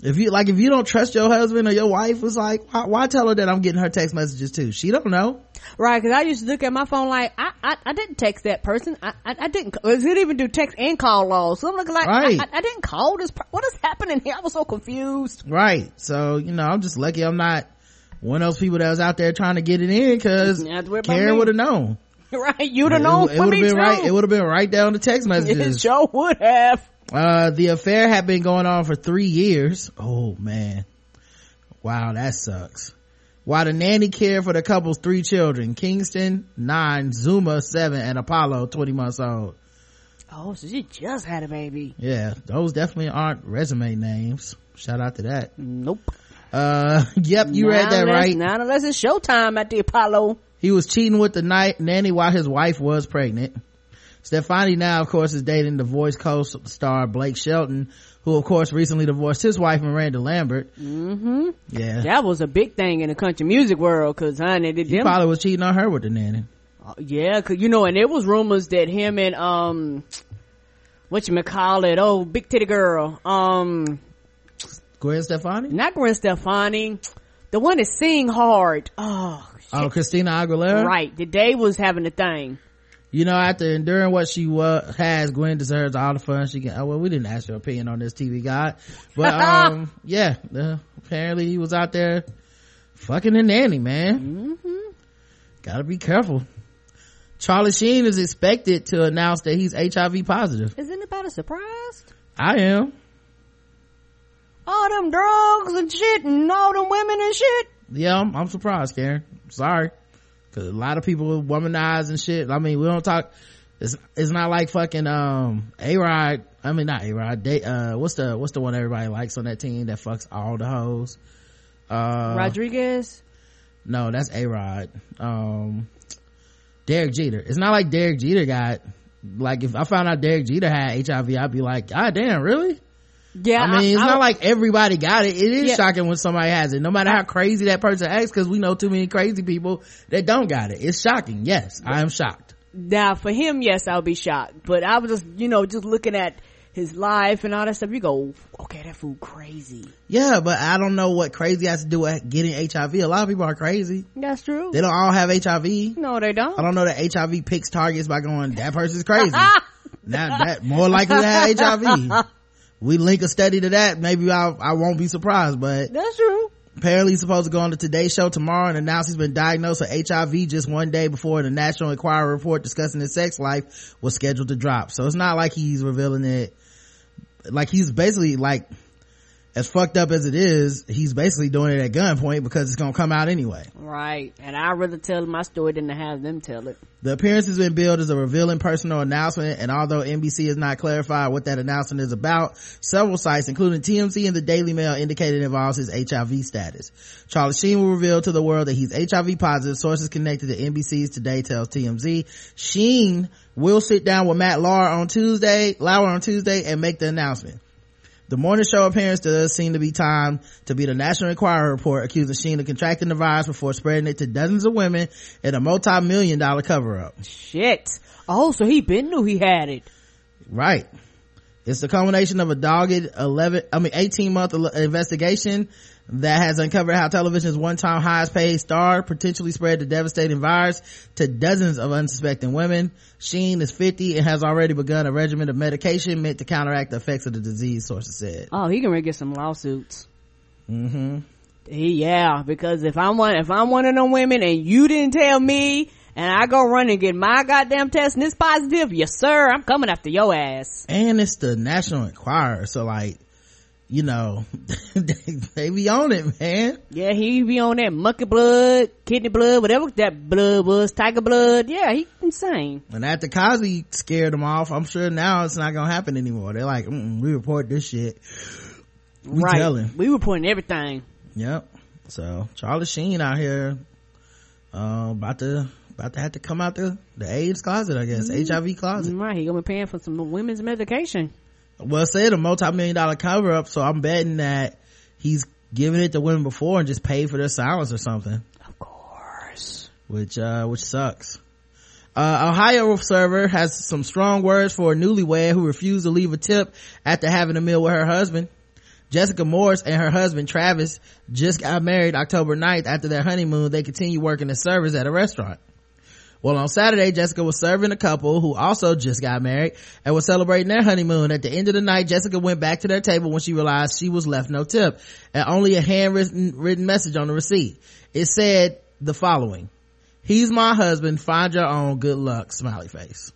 If you, like, if you don't trust your husband or your wife, it's like, why, why tell her that I'm getting her text messages too? She don't know. Right, because I used to look at my phone like, I, I, I didn't text that person. I, I, I didn't, it didn't even do text and call logs. So I'm looking like, right. I, I, I didn't call this, per- what is happening here? I was so confused. Right. So, you know, I'm just lucky I'm not one of those people that was out there trying to get it in, because Karen would have known. Right, you'd have known. It, it would have been too. right. It would have been right down the text messages. It sure would have. Uh, the affair had been going on for three years. Oh man. Wow, that sucks. While the nanny cared for the couple's three children, Kingston, nine, Zuma, seven, and Apollo, twenty months old. Oh, so she just had a baby. Yeah, those definitely aren't resume names. Shout out to that. Nope. Uh, yep, you not read that unless, right. Not unless it's showtime at the Apollo. He was cheating with the night nanny while his wife was pregnant. Stefani now, of course, is dating the Voice co-star Blake Shelton, who, of course, recently divorced his wife, Miranda Lambert. Mm-hmm. Yeah. That was a big thing in the country music world, cause honey, did he them, probably was cheating on her with the nanny. Uh, yeah, cause you know, and there was rumors that him and, um, whatchamacallit, oh, big titty girl, um, Gwen Stefani? Not Gwen Stefani. The one that sing hard. Oh, shit. Oh, Christina Aguilera? Right. The day was having a thing. You know, after enduring what she was, has, Gwen deserves all the fun she can. Oh, well, we didn't ask your opinion on this T V guy. But, um, yeah, uh, apparently he was out there fucking the nanny, man. Mm-hmm. Gotta be careful. Charlie Sheen is expected to announce that he's H I V positive. Isn't anybody surprised? I am. All them drugs and shit and all them women and shit. Yeah, I'm, I'm surprised, Karen. Sorry. Cause a lot of people womanize and shit. I mean, we don't talk, it's, it's not like fucking, um, A-Rod. I mean, not A-Rod. They, uh, what's the, what's the one everybody likes on that team that fucks all the hoes? Uh, Rodriguez? No, that's A-Rod. Um, Derek Jeter. It's not like Derek Jeter got, like, if I found out Derek Jeter had H I V, I'd be like, God damn, really? Yeah, I mean, it's I, not I, like everybody got it. It is yeah. shocking when somebody has it, no matter how crazy that person acts, because we know too many crazy people that don't got it. It's shocking. Yes, I am shocked. Now, for him, yes, I'll be shocked. But I was just, you know, just looking at his life and all that stuff, you go, okay, that fool crazy. Yeah, but I don't know what crazy has to do with getting H I V. A lot of people are crazy. That's true. They don't all have H I V. No, they don't. I don't know that H I V picks targets by going, that person's crazy. Now that more likely to have H I V. We link a study to that, maybe I'll, I won't be surprised, but that's true. Apparently he's supposed to go on the Today Show tomorrow and announce he's been diagnosed with H I V just one day before the National Enquirer report discussing his sex life was scheduled to drop. So it's not like he's revealing it, like he's basically like, as fucked up as it is, he's basically doing it at gunpoint because it's gonna come out anyway. Right. And I'd rather tell my story than to have them tell it. The appearance has been billed as a revealing personal announcement, and although N B C has not clarified what that announcement is about, several sites, including T M Z and the Daily Mail, indicated it involves his H I V status. Charlie Sheen will reveal to the world that he's H I V positive. Sources connected to N B C's Today tells T M Z. Sheen will sit down with Matt Lauer on Tuesday, Lauer on Tuesday and make the announcement. The morning show appearance does seem to be timed to be the National Enquirer report accusing Sheen of contracting the virus before spreading it to dozens of women in a multi-million dollar cover-up. Shit. Oh, so he been knew he had it. Right. It's the culmination of a dogged eleven, I mean eighteen month investigation that has uncovered how television's one-time highest paid star potentially spread the devastating virus to dozens of unsuspecting women. Sheen is fifty and has already begun a regimen of medication meant to counteract the effects of the disease, sources said. Oh, he can really get some lawsuits. Mm-hmm. He, yeah, because if I'm one, if I'm one of them women and you didn't tell me and I go run and get my goddamn test and it's positive, yes sir, I'm coming after your ass. And it's the National Enquirer, so like, you know, they, they be on it, man. Yeah, he be on that monkey blood, kidney blood, whatever that blood was, tiger blood. Yeah, he insane. And after Cosby scared them off, I'm sure now it's not gonna happen anymore. They're like, mm, we report this shit. We right. telling. We reporting everything. Yep. So Charlie Sheen out here, uh, about to about to have to come out the the AIDS closet, I guess, mm-hmm. H I V closet. Right, he gonna be paying for some women's medication. Well, said a multi-million dollar cover up, so I'm betting that he's given it to women before and just paid for their silence or something. Of course. Which, uh, which sucks. Uh, Ohio server has some strong words for a newlywed who refused to leave a tip after having a meal with her husband. Jessica Morris and her husband Travis just got married October ninth. After their honeymoon, they continue working as servers at a restaurant. Well, on Saturday, Jessica was serving a couple who also just got married and was celebrating their honeymoon. At the end of the night, Jessica went back to their table when she realized she was left no tip and only a handwritten written message on the receipt. It said the following: "He's my husband, find your own, good luck, smiley face."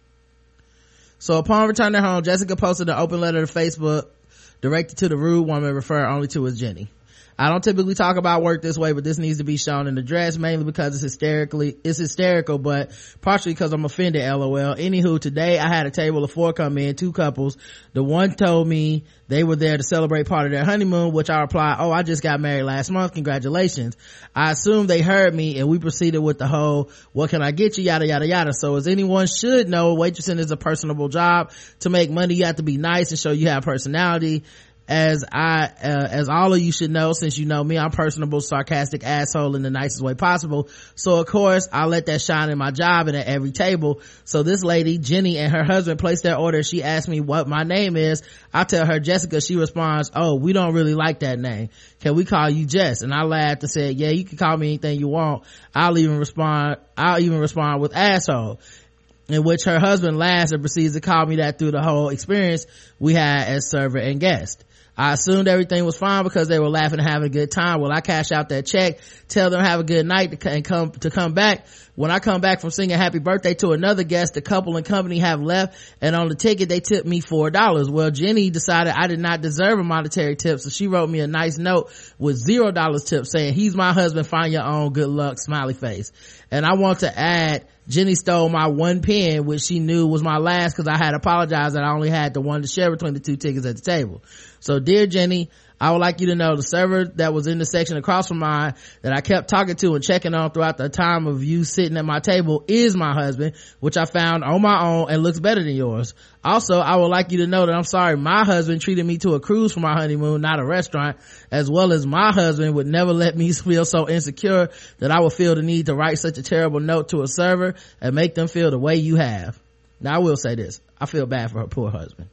So upon returning home, Jessica posted an open letter to Facebook directed to the rude woman referred only to as Jenny. "I don't typically talk about work this way, but this needs to be shown and addressed, mainly because it's hysterically, it's hysterical, but partially because I'm offended, lol. Anywho, today I had a table of four come in, two couples. The one told me they were there to celebrate part of their honeymoon, which I replied, oh, I just got married last month, congratulations. I assumed they heard me, and we proceeded with the whole, what can I get you, yada, yada, yada. So as anyone should know, waitressing is a personable job. To make money, you have to be nice and show you have personality. As I, uh, as all of you should know, since you know me, I'm personable, sarcastic asshole in the nicest way possible. So of course, I let that shine in my job and at every table. So this lady, Jenny, and her husband placed their order. She asked me what my name is. I tell her Jessica. She responds, oh, we don't really like that name. Can we call you Jess? And I laughed and said, yeah, you can call me anything you want. I'll even respond, I'll even respond with asshole. In which her husband laughs and proceeds to call me that through the whole experience we had as server and guest. I assumed everything was fine because they were laughing and having a good time. Well, I cash out that check, tell them have a good night to, and come to come back. When I come back from singing happy birthday to another guest, the couple and company have left, and on the ticket they tipped me four dollars. Well, Jenny decided I did not deserve a monetary tip, so she wrote me a nice note with zero dollars tip saying, he's my husband, find your own, good luck, smiley face. And I want to add, Jenny stole my one pen, which she knew was my last, because I had apologized that I only had the one to share between the two tickets at the table. So dear Jenny, I would like you to know the server that was in the section across from mine that I kept talking to and checking on throughout the time of you sitting at my table is my husband, which I found on my own and looks better than yours. Also, I would like you to know that I'm sorry my husband treated me to a cruise for my honeymoon, not a restaurant, as well as my husband would never let me feel so insecure that I would feel the need to write such a terrible note to a server and make them feel the way you have. Now I will say this, I feel bad for her poor husband,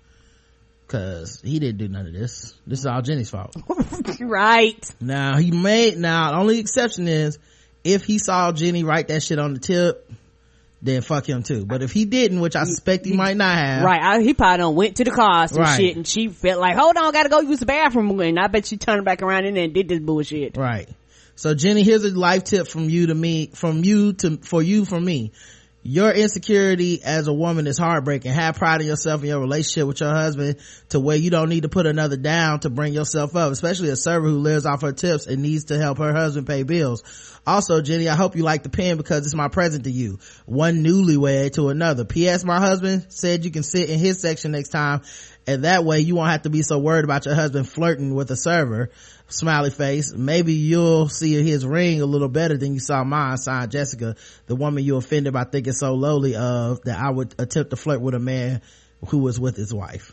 cause he didn't do none of this. This is all Jenny's fault. Right. Now he made, now the only exception is if he saw Jenny write that shit on the tip, then fuck him too. But if he didn't, which I suspect he, he might not have. Right. I, he probably done went to the car some right. shit and she felt like, hold on, gotta go use the bathroom. And I bet she turned back around in there and did this bullshit. Right. So Jenny, here's a life tip from you to me, from you to, for you from me. Your insecurity as a woman is heartbreaking. Have pride in yourself and your relationship with your husband to where you don't need to put another down to bring yourself up, especially a server who lives off her tips and needs to help her husband pay bills. Also, Jenny, I hope you like the pen because it's my present to you. One newlywed to another. P S. My husband said you can sit in his section next time, and that way you won't have to be so worried about your husband flirting with a server. Smiley face. Maybe you'll see his ring a little better than you saw mine. Signed, Jessica, the woman you offended by thinking so lowly of that I would attempt to flirt with a man who was with his wife.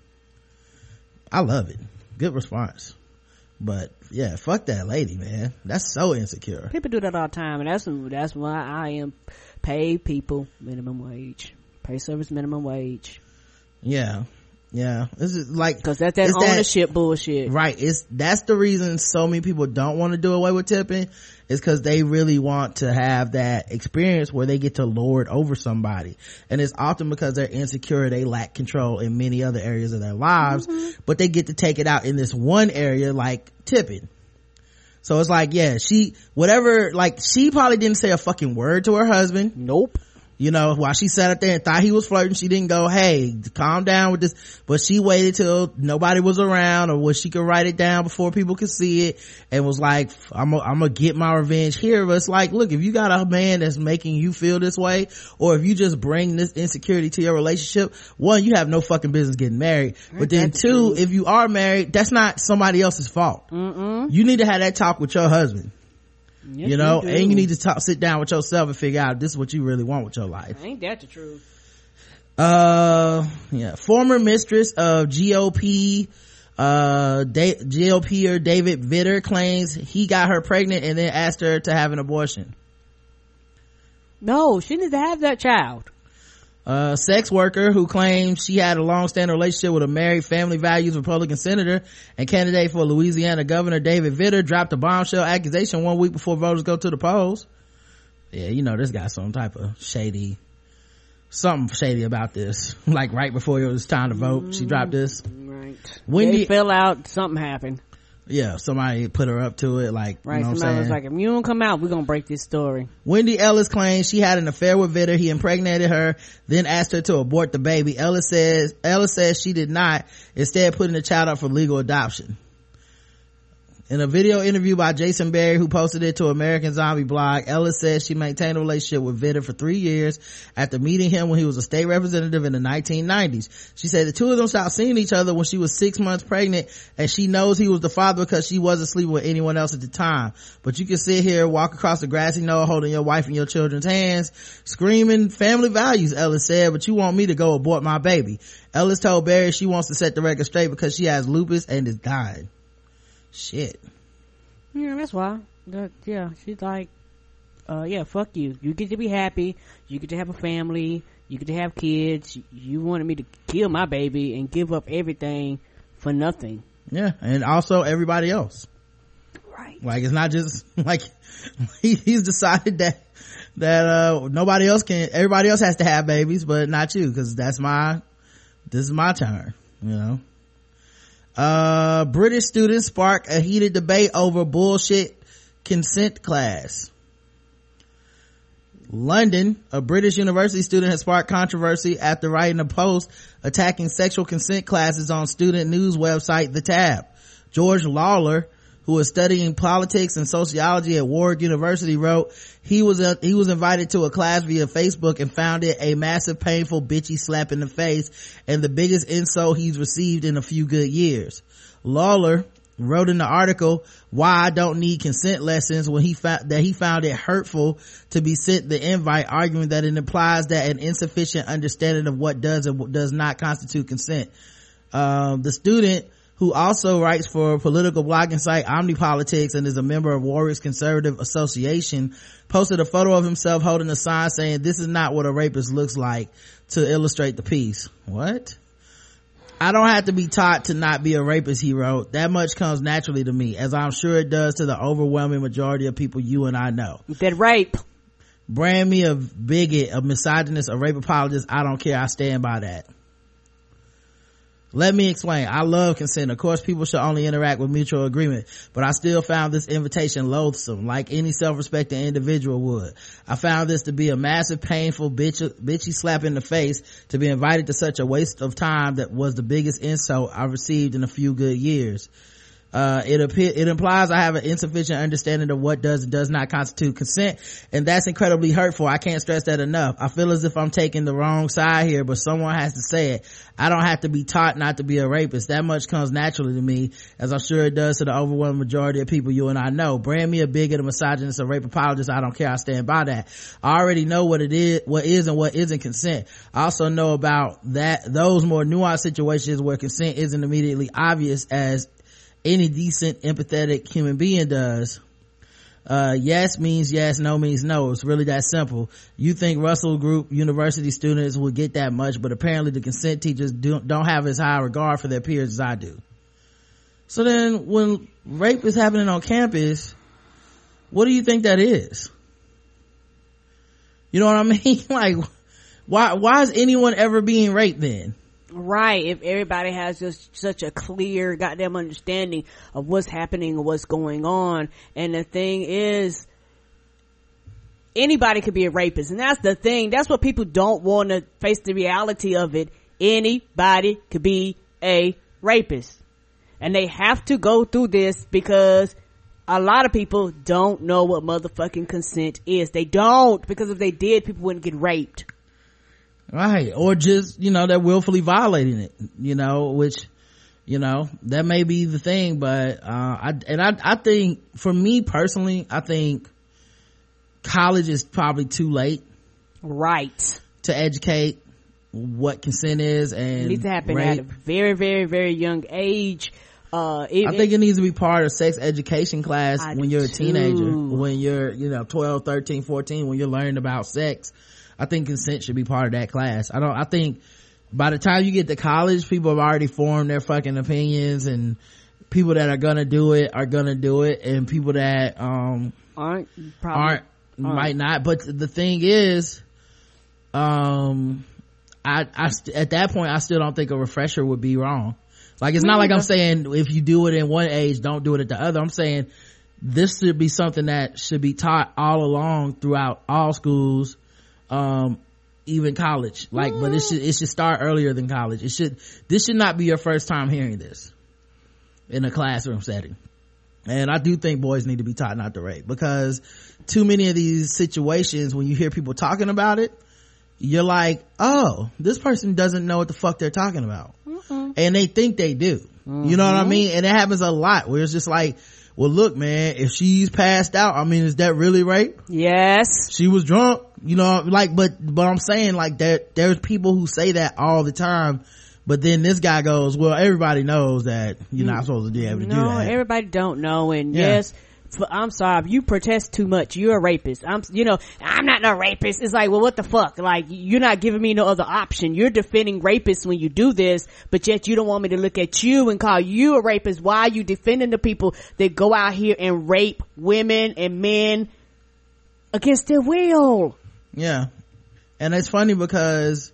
I love it. Good response. But yeah, fuck that lady, man. That's so insecure. People do that all the time, and that's that's why I am pay people minimum wage, pay service minimum wage. Yeah. Yeah, this is like, because that's that ownership that, bullshit, right? It's that's the reason so many people don't want to do away with tipping, is because they really want to have that experience where they get to lord over somebody, and it's often because they're insecure, they lack control in many other areas of their lives, mm-hmm. but they get to take it out in this one area like tipping. So it's like, yeah, she whatever, like she probably didn't say a fucking word to her husband. Nope. You know, while she sat up there and thought he was flirting, she didn't go, hey, calm down with this. But she waited till nobody was around or where she could write it down before people could see it, and was like, I'm gonna I'm gonna get my revenge here. But it's like, look, if you got a man that's making you feel this way, or if you just bring this insecurity to your relationship, one, you have no fucking business getting married. But then that's two, true. If you are married, that's not somebody else's fault. Mm-mm. You need to have that talk with your husband. Yes, you know, you and you need to talk, sit down with yourself and figure out this is what you really want with your life. Ain't that the truth? Uh, yeah. Former mistress of G O P, uh, da- G O P-er David Vitter claims he got her pregnant and then asked her to have an abortion. No, she needs to have that child. A sex worker who claimed she had a long-standing relationship with a married family values Republican senator and candidate for Louisiana Governor David Vitter dropped a bombshell accusation one week before voters go to the polls. Yeah, you know, this got some type of shady, something shady about this. Like right before it was time to vote, mm-hmm. she dropped this. Right. Wendy they fell out, something happened. Yeah, somebody put her up to it, like, right, you know what I'm somebody saying? was like, if you don't come out, we're gonna break this story. Wendy Ellis claims she had an affair with Vitter. He impregnated her, then asked her to abort the baby. Ellis says, Ellis says she did not, instead putting the child up for legal adoption. In a video interview by Jason Berry, who posted it to American Zombie blog, Ellis says she maintained a relationship with Vitter for three years after meeting him when he was a state representative in the nineteen nineties. She said the two of them stopped seeing each other when she was six months pregnant, and she knows he was the father because she wasn't sleeping with anyone else at the time. But you can sit here, walk across the grassy knoll holding your wife and your children's hands, screaming family values, Ellis said, but you want me to go abort my baby. Ellis told Berry she wants to set the record straight because she has lupus and is dying. Shit. Yeah, that's why. That, yeah, she's like, uh, yeah, fuck you. You get to be happy. You get to have a family. You get to have kids. You wanted me to kill my baby and give up everything for nothing. Yeah, and also everybody else. Right. Like, it's not just, like, he, he's decided that, that, uh, nobody else can, everybody else has to have babies, but not you, cause that's my, this is my turn, you know. Uh, British students spark a heated debate over bullshit consent class. London, a British university student has sparked controversy after writing a post attacking sexual consent classes on student news website The Tab. George Lawler, who is studying politics and sociology at Warwick University, wrote he was a, he was invited to a class via Facebook and found it a massive, painful, bitchy slap in the face and the biggest insult he's received in a few good years. Lawler wrote in the article why I don't need consent lessons when he found that he found it hurtful to be sent the invite, arguing that it implies that an insufficient understanding of what does and what does not constitute consent. Um, the student, who also writes for political blogging site OmniPolitics and is a member of Warwick's Conservative Association, posted a photo of himself holding a sign saying, "This is not what a rapist looks like," to illustrate the piece. What? I don't have to be taught to not be a rapist, he wrote. That much comes naturally to me, as I'm sure it does to the overwhelming majority of people you and I know. That rape. Brand me a bigot, a misogynist, a rape apologist, I don't care. I stand by that. Let me explain. I love consent. Of course, people should only interact with mutual agreement, but I still found this invitation loathsome, like any self-respecting individual would. I found this to be a massive, painful, bitch, bitchy slap in the face to be invited to such a waste of time that was the biggest insult I've received in a few good years. Uh, it appear, it implies I have an insufficient understanding of what does and does not constitute consent, and that's incredibly hurtful. I can't stress that enough. I feel as if I'm taking the wrong side here, but someone has to say it. I don't have to be taught not to be a rapist. That much comes naturally to me, as I'm sure it does to the overwhelming majority of people you and I know. Brand me a bigot, a misogynist, a rape apologist, I don't care. I stand by that. I already know what it is, what is and what isn't consent. I also know about that, those more nuanced situations where consent isn't immediately obvious, as any decent, empathetic human being does. Uh, yes means yes, no means no. It's really that simple. You think Russell Group University students will get that much, but apparently the consent teachers do, don't have as high regard for their peers as I do. So then when rape is happening on campus, what do you think that is? You know what I mean? Like, why, why is anyone ever being raped then? Right, if everybody has just such a clear goddamn understanding of what's happening or what's going on. And the thing is, anybody could be a rapist, and that's the thing. That's what people don't want to face the reality of it. Anybody could be a rapist, and they have to go through this because a lot of people don't know what motherfucking consent is. They don't, because if they did, people wouldn't get raped. Right, or just, you know, they're willfully violating it, you know, which, you know, that may be the thing, but uh I and I I think, for me personally, I think college is probably too late, right, to educate what consent is. And it needs to happen rape. at a very very very young age. uh it, I think it needs to be part of sex education class I when you're a too. teenager, when you're, you know, twelve, thirteen, fourteen, when you're learning about sex. I think consent should be part of that class. I don't, I think by the time you get to college, people have already formed their fucking opinions, and people that are gonna do it are gonna do it, and people that, um, aren't, probably aren't, aren't. might not. But the thing is, um, I, I, at that point, I still don't think a refresher would be wrong. Like, it's not like I'm saying if you do it in one age, don't do it at the other. I'm saying this should be something that should be taught all along throughout all schools, um, even college. Like, but it should, it should start earlier than college. It should, this should not be your first time hearing this in a classroom setting. And I do think boys need to be taught not to rape, because too many of these situations, when you hear people talking about it, you're like, oh, this person doesn't know what the fuck they're talking about. Mm-hmm. And they think they do. Mm-hmm. You know what I mean? And it happens a lot where it's just like, well, look, man, if she's passed out, I mean, is that really rape? Yes. She was drunk, you know, like, but, but I'm saying, like, that there's people who say that all the time, but then this guy goes, well, everybody knows that you're not supposed to be able to no, do that. No, everybody don't know, and yeah. yes, I'm sorry, you protest too much, you're a rapist. I'm, you know, I'm not no rapist. It's like, well, what the fuck? Like, you're not giving me no other option. You're defending rapists when you do this, but yet you don't want me to look at you and call you a rapist. Why are you defending the people that go out here and rape women and men against their will? Yeah. And it's funny because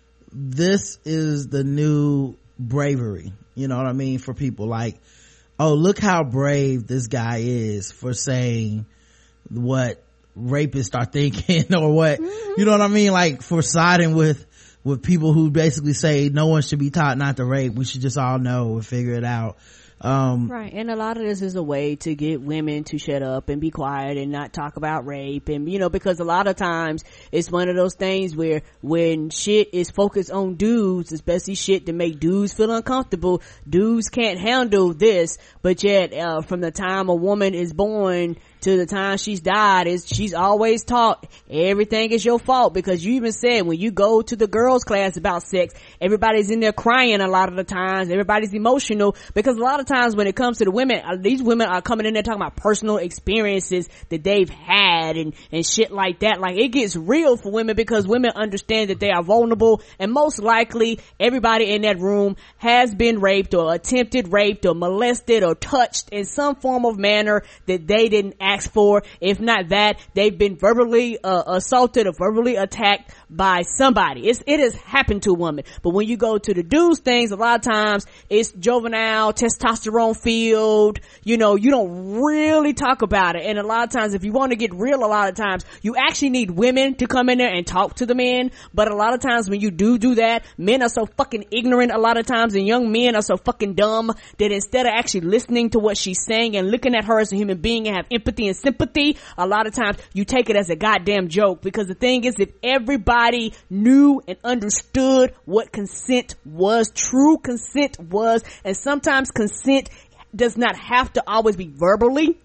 this is the new bravery, you know what I mean, for people. Like, oh, look how brave this guy is for saying what rapists are thinking, or what, mm-hmm. you know what I mean? Like, for siding with, with people who basically say no one should be taught not to rape. We should just all know and figure it out. Um, right. And a lot of this is a way to get women to shut up and be quiet and not talk about rape. And, you know, because a lot of times it's one of those things where when shit is focused on dudes, especially shit that make dudes feel uncomfortable, dudes can't handle this. But yet, uh, from the time a woman is born to the time she's died, is she's always taught everything is your fault, because you even said when you go to the girls class about sex, everybody's in there crying a lot of the times, everybody's emotional, because a lot of times when it comes to the women, these women are coming in there talking about personal experiences that they've had and and shit like that. Like, it gets real for women, because women understand that they are vulnerable, and most likely everybody in that room has been raped or attempted raped or molested or touched in some form of manner that they didn't ask for. If not that, they've been verbally uh, assaulted or verbally attacked by somebody. It's, it has happened to a woman. But when you go to the dudes things, a lot of times it's juvenile, testosterone filled, you know, you don't really talk about it. And a lot of times, if you want to get real, a lot of times you actually need women to come in there and talk to the men. But a lot of times when you do do that, men are so fucking ignorant a lot of times, and young men are so fucking dumb that instead of actually listening to what she's saying and looking at her as a human being and have empathy and sympathy, a lot of times you take it as a goddamn joke. Because the thing is, if everybody knew and understood what consent was, true consent was, and sometimes consent does not have to always be verbally.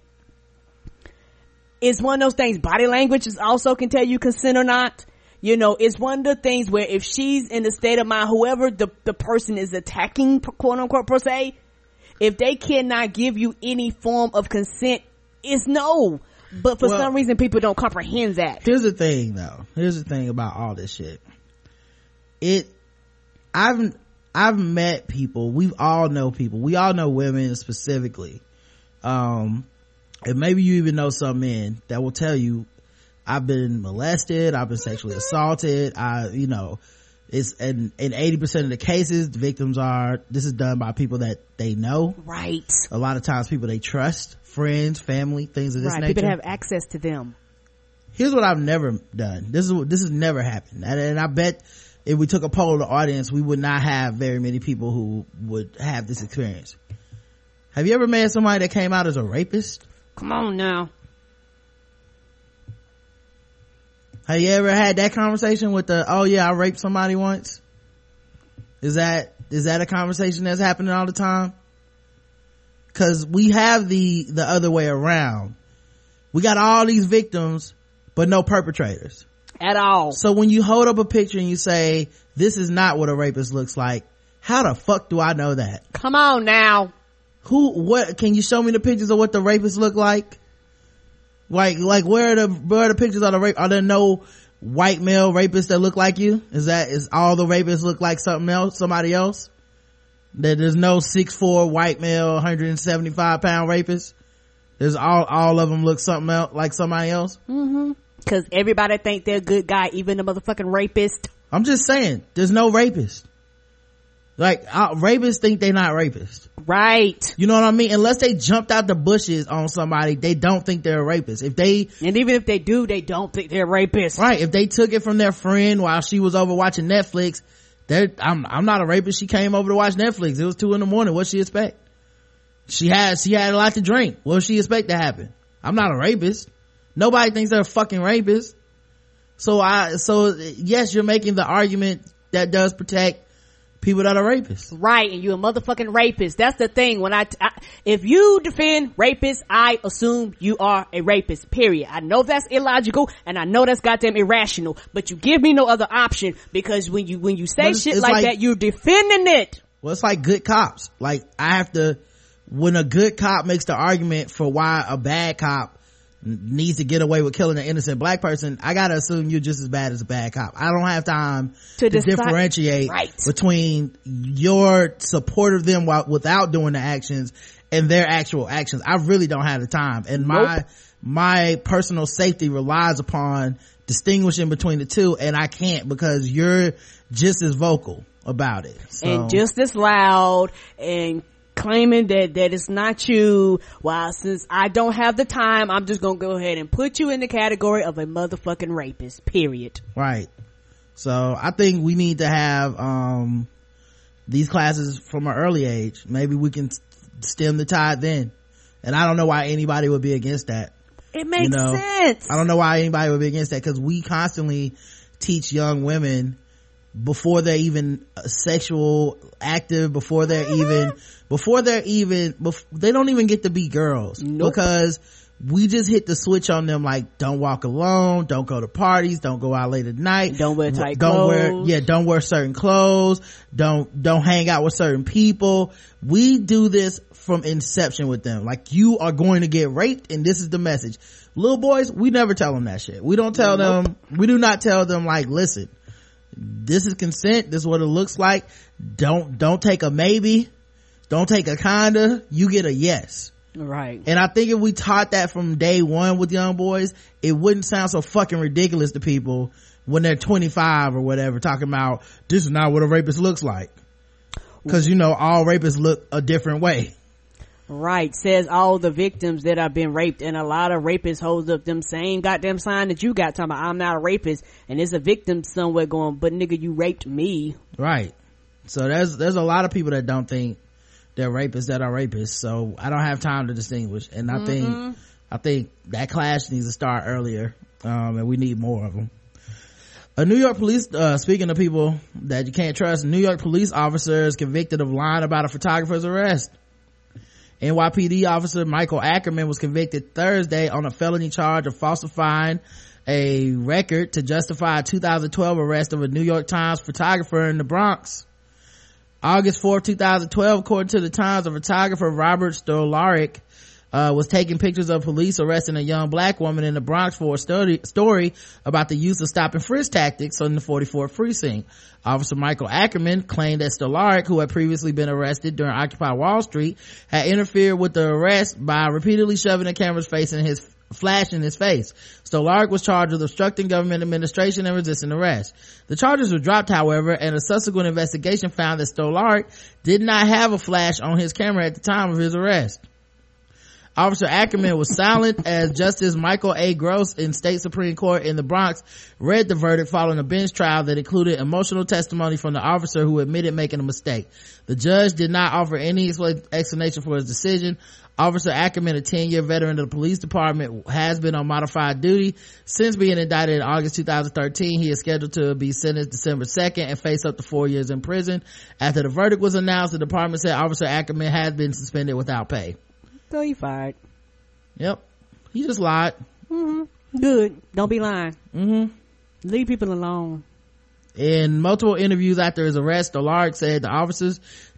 It's one of those things. Body language is also can tell you consent or not. You know, it's one of the things where if she's in the state of mind, whoever the, the person is attacking, quote unquote, per se, if they cannot give you any form of consent, it's no. But for well, some reason, people don't comprehend that. Here's the thing, though. Here's the thing about all this shit. It, I've, I've met people. We all know people. We all know women specifically. Um, and maybe you even know some men that will tell you, I've been molested. I've been sexually assaulted. I, you know, it's, and in eighty percent of the cases, the victims are, this is done by people that they know. Right. A lot of times people they trust. Friends, family, things of this right, nature. People have access to them. Here's what I've never done. This is this has never happened, and, and I bet if we took a poll of the audience, we would not have very many people who would have this experience. Have you ever met somebody that came out as a rapist? Come on now. Have you ever had that conversation with the, oh yeah, I raped somebody once? Is that is that a conversation that's happening all the time? Cause we have the, the other way around. We got all these victims, but no perpetrators. At all. So when you hold up a picture and you say, this is not what a rapist looks like, how the fuck do I know that? Come on now. Who, what, can you show me the pictures of what the rapists look like? Like, like where are the, where are the pictures of the rape? Are there no white male rapists that look like you? Is that, is all the rapists look like something else, somebody else? That there's no six foot four white male, one hundred seventy-five pound rapist? There's all, all of them look something else, like somebody else? Mm-hmm. Cause everybody think they're a good guy, even the motherfucking rapist. I'm just saying, there's no rapist. Like, uh, rapists think they're not rapists. Right. You know what I mean? Unless they jumped out the bushes on somebody, they don't think they're a rapist. If they... And even if they do, they don't think they're rapists. Right. If they took it from their friend while she was over watching Netflix, they're, I'm, I'm not a rapist. She came over to watch Netflix. It was two in the morning. What'd she expect? She had, she had a lot to drink. What did she expect to happen? I'm not a rapist. Nobody thinks they're a fucking rapist. So I, so yes, you're making the argument that does protect people that are rapists. Right. And you're a motherfucking rapist. That's the thing. When I, I, if you defend rapists, I assume you are a rapist, period. I know that's illogical and I know that's goddamn irrational, but you give me no other option, because when you, when you say it's, shit it's like, like that, you're defending it. Well, it's like good cops. Like, I have to, when a good cop makes the argument for why a bad cop needs to get away with killing an innocent black person, I gotta assume you're just as bad as a bad cop. I don't have time to, to decide, differentiate right. between your support of them while, without doing the actions and their actual actions. I really don't have the time, and nope. my my personal safety relies upon distinguishing between the two, and I can't, because you're just as vocal about it, so. And just as loud, and claiming that that it's not you. Well, since I don't have the time, I'm just gonna go ahead and put you in the category of a motherfucking rapist, period. Right. So I think we need to have um these classes from an early age. Maybe we can stem the tide then, and I don't know why anybody would be against that. It makes you know? sense. I don't know why anybody would be against that, because we constantly teach young women before they're even sexual active, before they're mm-hmm. even before they're even bef- they don't even get to be girls, nope. because we just hit the switch on them, like, don't walk alone, don't go to parties, don't go out late at night, don't wear tight don't clothes. wear yeah don't wear certain clothes, don't don't hang out with certain people. We do this from inception with them, like, you are going to get raped, and this is the message. Little boys, we never tell them that shit. We don't tell nope. them we do not tell them, like, listen, this is consent, this is what it looks like, don't don't take a maybe, don't take a kinda, you get a yes. Right. And I think if we taught that from day one with young boys, it wouldn't sound so fucking ridiculous to people when they're twenty-five or whatever, talking about, this is not what a rapist looks like, because you know all rapists look a different way. Right. Says all the victims that have been raped, and a lot of rapists hold up them same goddamn sign that you got, talking about, I'm not a rapist, and there's a victim somewhere going, but nigga, you raped me. Right. So there's there's a lot of people that don't think they're rapists that are rapists, so I don't have time to distinguish, and I mm-hmm. think I think that class needs to start earlier, um and we need more of them. A New York police, uh speaking of people that you can't trust, New York police officer is convicted of lying about a photographer's arrest. N Y P D officer Michael Ackerman was convicted Thursday on a felony charge of falsifying a record to justify a two thousand twelve arrest of a New York Times photographer in the Bronx. August fourth, twenty twelve, according to the Times, a photographer, Robert Stolaric, uh, was taking pictures of police arresting a young black woman in the Bronx for a story, story about the use of stop and frisk tactics in the forty-fourth precinct. Officer Michael Ackerman claimed that Stolaric, who had previously been arrested during Occupy Wall Street, had interfered with the arrest by repeatedly shoving the camera's face in his flash in his face. Stolaric was charged with obstructing government administration and resisting arrest. The charges were dropped, however, and a subsequent investigation found that Stolaric did not have a flash on his camera at the time of his arrest. Officer Ackerman was silent as Justice Michael A. Gross in State Supreme Court in the Bronx read the verdict following a bench trial that included emotional testimony from the officer who admitted making a mistake. The judge did not offer any explanation for his decision. Officer Ackerman, a ten-year veteran of the police department, has been on modified duty since being indicted in August two thousand thirteen. He is scheduled to be sentenced December second and face up to four years in prison. After the verdict was announced, the department said Officer Ackerman has been suspended without pay. So he fired. Yep. He just lied. Mm-hmm. Good. Don't be lying. Mm-hmm. Leave people alone. In multiple interviews after his arrest, Stolaric said the officers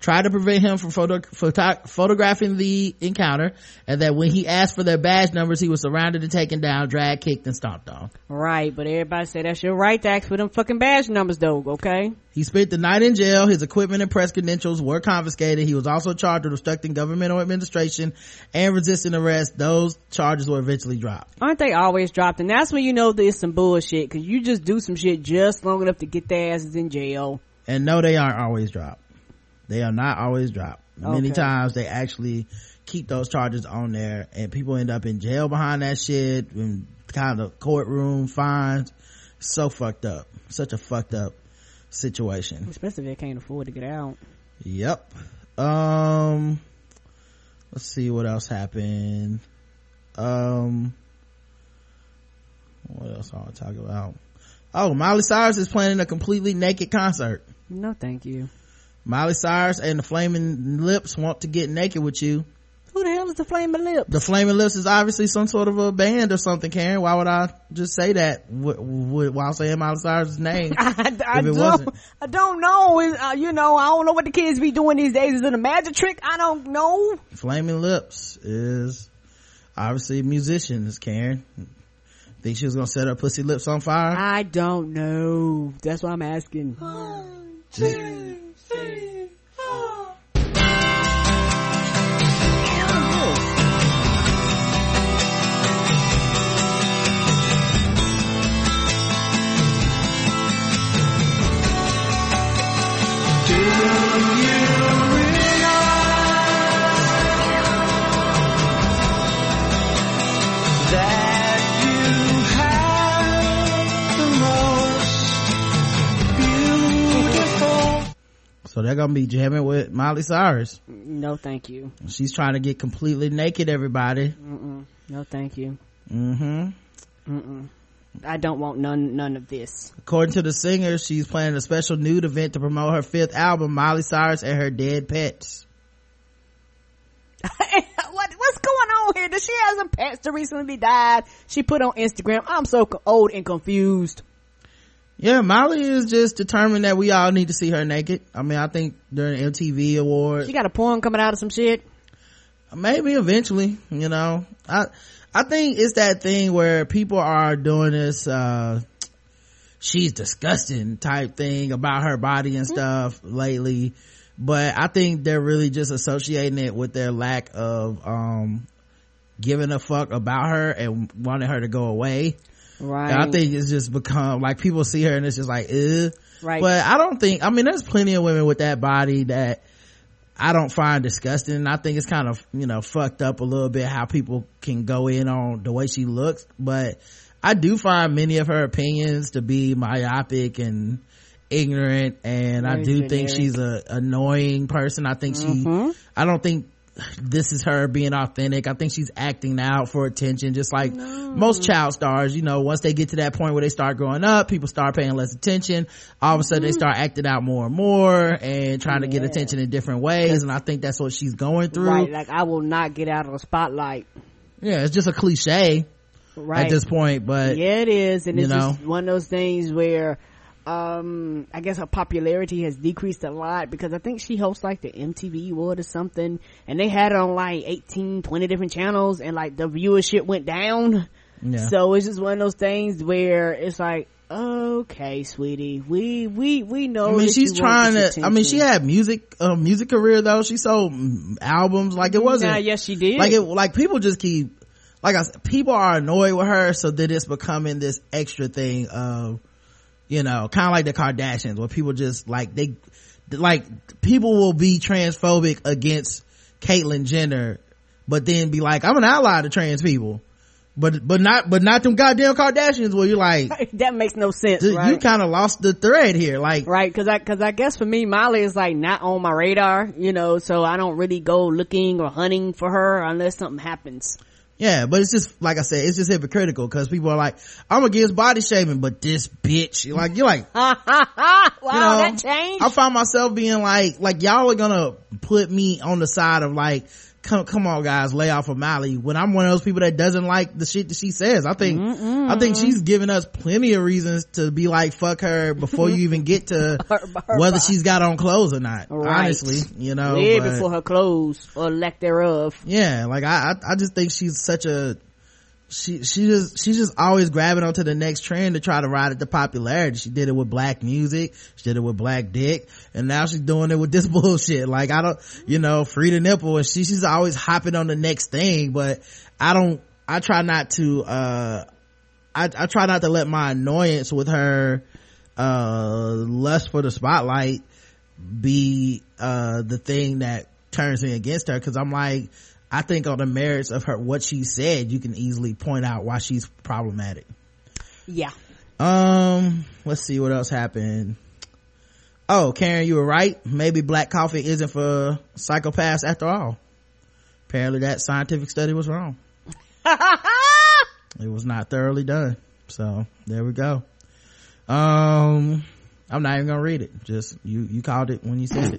tried to prevent him from photo, photo, photographing the encounter, and that when he asked for their badge numbers, he was surrounded and taken down, dragged, kicked, and stomped on. Right, but everybody say that's your right to ask for them fucking badge numbers though, okay? He spent the night in jail. His equipment and press credentials were confiscated. He was also charged with obstructing governmental administration and resisting arrest. Those charges were eventually dropped. Aren't they always dropped? And that's when you know there's some bullshit, because you just do some shit just long enough to get their asses in jail. And no, they aren't always dropped. They are not always dropped. Okay. Many times they actually keep those charges on there, and people end up in jail behind that shit, in kind of courtroom fines. So fucked up. Such a fucked up situation. Especially if they can't afford to get out. Yep. Um, let's see what else happened. Um, what else I want to talk about? Oh, Miley Cyrus is planning a completely naked concert. No, thank you. Miley Cyrus and the Flaming Lips want to get naked with you. Who the hell is the Flaming Lips? The Flaming Lips is obviously some sort of a band or something, Karen. Why would I just say that w- w- while saying Miley Cyrus' name? I, I, if it don't, wasn't? I don't know. It, uh, you know, I don't know what the kids be doing these days. Is it a magic trick? I don't know. Flaming Lips is obviously musicians, Karen. Think she was gonna set her pussy lips on fire? I don't know. That's why I'm asking. Just, So they're gonna be jamming with Miley Cyrus. No, thank you. She's trying to get completely naked, everybody. Mm-mm. No, thank you. Mm-hmm. Mm-mm. I don't want none none of this. According to the singer, she's planning a special nude event to promote her fifth album, Miley Cyrus and Her Dead Pets. what what's going on here? Does she have some pets that recently died? She put on Instagram. I'm so old and confused. Yeah, Miley is just determined that we all need to see her naked. I mean, I think during the M T V Awards, she got a porn coming out of some shit. Maybe eventually, you know. I I think it's that thing where people are doing this uh she's disgusting type thing about her body and stuff mm-hmm. lately, but I think they're really just associating it with their lack of um giving a fuck about her and wanting her to go away. Right. And I think it's just become like people see her and it's just like, ugh. Right. But I don't think, I mean, there's plenty of women with that body that I don't find disgusting. I think it's kind of, you know, fucked up a little bit how people can go in on the way she looks. But I do find many of her opinions to be myopic and ignorant. And Very I do generic. think she's a annoying person. I think mm-hmm. she, I don't think this is her being authentic. I think she's acting out for attention, just like no. most child stars. You know, once they get to that point where they start growing up, people start paying less attention. All of a sudden mm-hmm. they start acting out more and more and trying yeah. to get attention in different ways. And I think that's what she's going through. Right, like I will not get out of the spotlight. Yeah, it's just a cliche right. at this point, but yeah, it is. And it's know. just one of those things where um I guess her popularity has decreased a lot, because I think she hosts like the M T V Award or something, and they had it on like eighteen, twenty different channels, and like the viewership went down. Yeah. So it's just one of those things where it's like, okay, sweetie, we we we know. I mean, she's trying to attention. I mean, she had music a uh, music career though. She sold albums. Like it wasn't nah, yes she did. Like it like people just keep, like I said, people are annoyed with her, so that it's becoming this extra thing of, you know, kind of like the Kardashians, where people just like, they, like, people will be transphobic against Caitlyn Jenner, but then be like, I'm an ally to trans people. But, but not, but not them goddamn Kardashians where you're like, that makes no sense, th- right? You kind of lost the thread here, like. Right, cause I, cause I guess for me, Miley is like not on my radar, you know, so I don't really go looking or hunting for her unless something happens. Yeah, but it's just, like I said, it's just hypocritical, because people are like, I'm against body shaming, but this bitch, you're like, you're like, wow, you know, that changed. I find myself being like, like y'all are gonna put me on the side of like come, come on guys, lay off of Miley. When I'm one of those people that doesn't like the shit that she says, I think, Mm-mm. I think she's giving us plenty of reasons to be like, fuck her before you even get to her, her whether she's got on clothes or not. Right. Honestly, you know. Way before her clothes or lack thereof. Yeah, like I, I, I just think she's such a, she she just she's just always grabbing onto the next trend to try to ride at the popularity. She did it with black music, she did it with black dick, and now she's doing it with this bullshit. Like I don't, you know, free the nipple, and she she's always hopping on the next thing. But I don't, I try not to, uh I I try not to let my annoyance with her uh lust for the spotlight be uh the thing that turns me against her, because I'm like, I think on the merits of her, what she said, you can easily point out why she's problematic. Yeah. Um, let's see what else happened. Oh, Karen, you were right. Maybe black coffee isn't for psychopaths after all. Apparently that scientific study was wrong. It was not thoroughly done. So there we go. Um, I'm not even gonna read it. Just, you, you called it when you said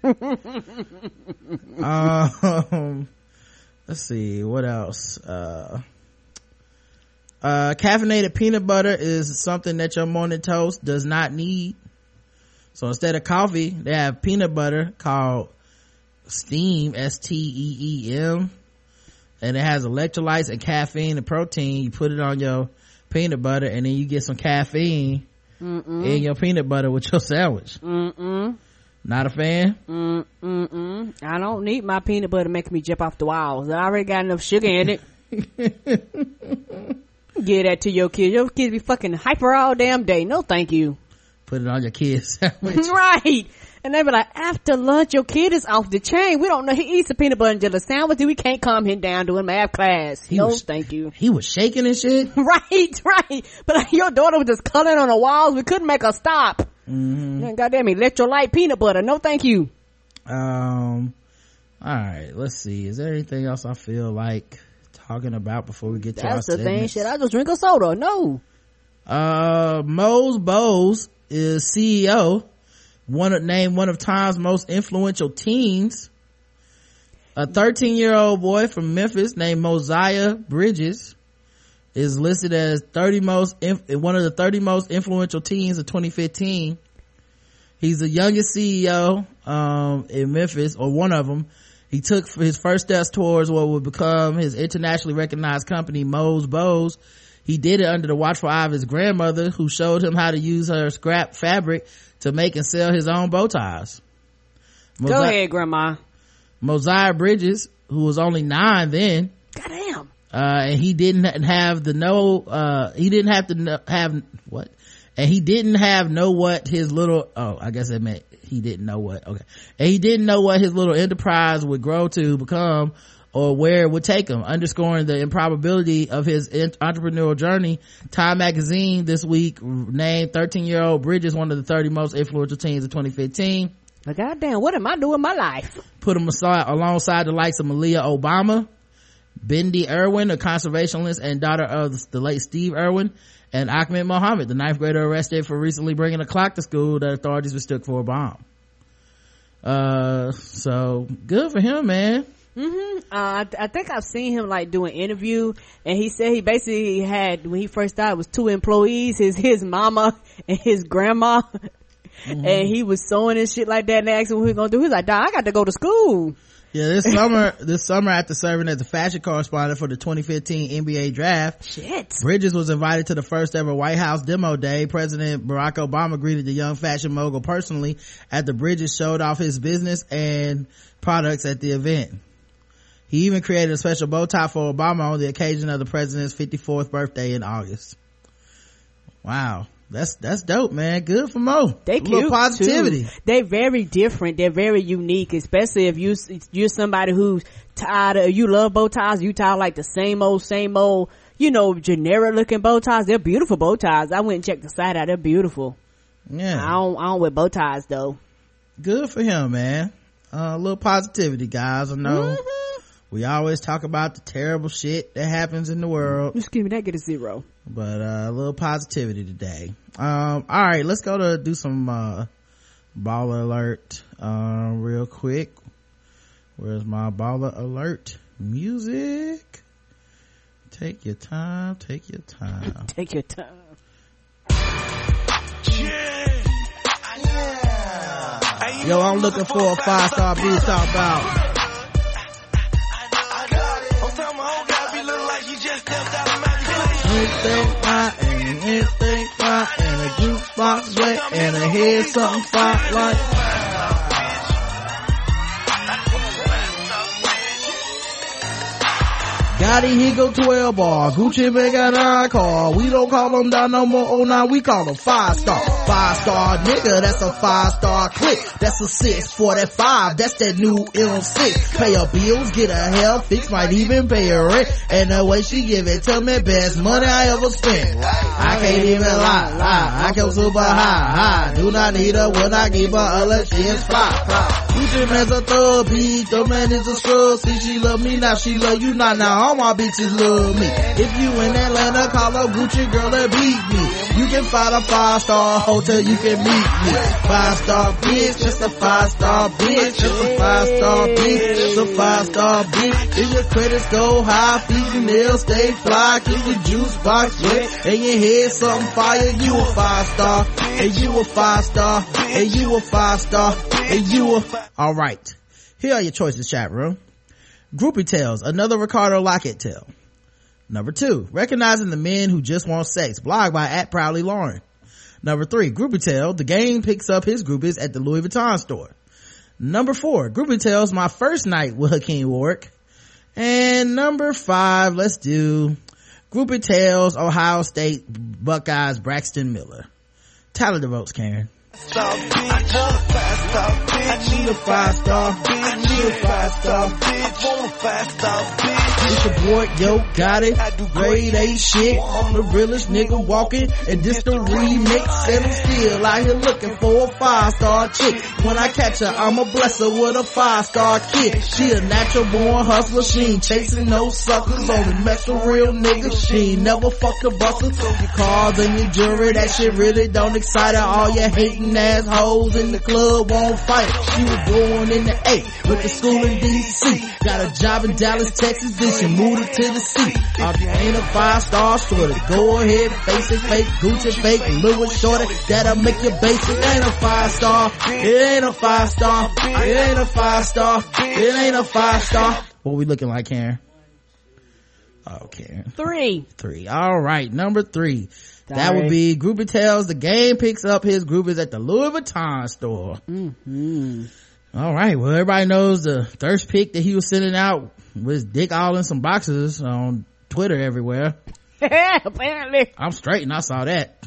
it. um, let's see what else. uh uh caffeinated peanut butter is something that your morning toast does not need. So instead of coffee, they have peanut butter called Steam, S T E E M, and it has electrolytes and caffeine and protein. You put it on your peanut butter, and then you get some caffeine Mm-mm. in your peanut butter with your sandwich. Mm-mm. Not a fan? Mm-mm. I don't need my peanut butter making me jump off the walls. I already got enough sugar in it. Give that to your kids. Your kids be fucking hyper all damn day. No thank you. Put it on your kid's sandwich. Right. And they be like, after lunch, your kid is off the chain. We don't know. He eats a peanut butter and jelly sandwich. We can't calm him down doing math class. He no, was, thank you. He was shaking and shit. Right, right. But like, your daughter was just coloring on the walls. We couldn't make her stop. Mm-hmm. Goddamn electrolyte peanut butter. No, thank you. Um. All right. Let's see. Is there anything else I feel like talking about before we get to That's our the segments? thing. Shit, I just drink a soda. No. Uh, Mose Bowes is C E O. One of, named one of Time's most influential teens. A thirteen year old boy from Memphis named Mosiah Bridges is listed as thirty most one of the thirty most influential teens of twenty fifteen. He's the youngest C E O um in Memphis, or one of them. He took his first steps towards what would become his internationally recognized company, Mose Bowes. He did it under the watchful eye of his grandmother, who showed him how to use her scrap fabric to make and sell his own bow ties. Mosiah, Go ahead, Grandma. Mosiah Bridges, who was only nine then. Goddamn. Uh, and he didn't have the know, uh, he didn't have to know, have what? And he didn't have know what his little, oh, I guess it meant he didn't know what, okay. And he didn't know what his little enterprise would grow to become or where it would take him, underscoring the improbability of his entrepreneurial journey. Time magazine this week named thirteen year old Bridges one of the thirty most influential teens of twenty fifteen. But goddamn, what am I doing in my life? Put him aside, alongside the likes of Malia Obama, Bindi Irwin, a conservationist and daughter of the late Steve Irwin, and Ahmed Mohammed, the ninth grader arrested for recently bringing a clock to school that authorities mistook for a bomb. Uh, so good for him, man. Mm-hmm. Uh, I, I think I've seen him like do an interview, and he said he basically had, when he first started, it was two employees, his his mama and his grandma, mm-hmm. and he was sewing and shit like that. And they asked him what he was gonna do. He's like, "Dog, I got to go to school." Yeah, this summer, this summer after serving as a fashion correspondent for the twenty fifteen N B A draft, shit, Bridges was invited to the first ever White House demo day. President Barack Obama greeted the young fashion mogul personally after Bridges showed off his business and products at the event. He even created a special bow tie for Obama on the occasion of the president's fifty-fourth birthday in August. Wow. That's, that's dope, man. Good for Mo. They a little positivity. Too. They're very different. They're very unique, especially if you, you're somebody who's tired of, you love bow ties, you tired like the same old, same old, you know, generic looking bow ties. They're beautiful bow ties. I went and checked the site out. They're beautiful. Yeah. I don't, I don't wear bow ties though. Good for him, man. Uh, a little positivity, guys. I know. Mm-hmm. We always talk about the terrible shit that happens in the world. Just give me that, get a zero. But uh, a little positivity today. Um, all right, let's go to do some uh, baller alert uh, real quick. Where's my baller alert music? Take your time, take your time. Take your time. Yeah. Yeah. Yo, I'm looking for a five-star beat to talk about. Anything fine, and anything fine, and a jukebox wet, and a head something fine like. Gotti, he go twelve bars. Gucci Mane got nine car. We don't call them down no more oh nine, we call them five star. Five star nigga, that's a five star click. That's a six forty-five, that's that new M six. Pay her bills, get her hair fixed, might even pay her rent. And the way she give it to me, best money I ever spent. I can't even lie, lie. I come super high, high. Do not need her when I give her unless she is fly, fly. Gucci Mane's a thug beat, the man is a scrub. See, she love me, now she love you not. Now all my bitches love me. If you in Atlanta, call up Gucci girl and beat me. You can find a five star hotel, you can meet me. Five star bitch, just a five star bitch, just a five star bitch, just a five star bitch. If your credits go high, feet and nails stay fly, keep your juice box wet, and your head something fire. You a five star, and you a five star, and you a five star, and you a. All right, here are your choices, chat room. Groupie Tales, another Ricardo Lockett tale. Number two, recognizing the men who just want sex, blog by at Proudly Lauren. Number three, Groupie Tale, the game picks up his groupies at the Louis Vuitton store. Number four, Groupie Tales, my first night with Hakeem Warwick. And number five, let's do Groupie Tales, Ohio State Buckeyes, Braxton Miller. Tally the votes, Karen. I need a five star bitch. I need a five star bitch. I want a five star bitch. It's your boy, yo, got it. I do grade A shit. I'm the realest nigga walking, and this the remix. And I'm still out here looking for a five star chick. When I catch her, I'ma bless her with a five star kid. She a natural born hustler. She ain't chasing no suckers. Only mess with real niggas. She ain't never fucked a buster. So your cars and your jewelry, that shit really don't excite her. All your hating assholes in the club won't fight her. She was born in the A with the school in D C. Got a job in Dallas, Texas, then she moved to Tennessee. Uh, ain't a five star shorty. Go ahead, face it, fake Gucci, fake Louis shorty. That'll make you basic. It ain't a five star. It ain't a five star. It ain't a five star. It ain't a five star. What we looking like, Karen? Okay. Three. Three. All right. Number three. Sorry. That would be Groupie Tales. The game picks up his groupies at the Louis Vuitton store. Mm-hmm. All right. Well, everybody knows the thirst pic that he was sending out with his dick all in some boxes on Twitter everywhere. Apparently. I'm straight and I saw that.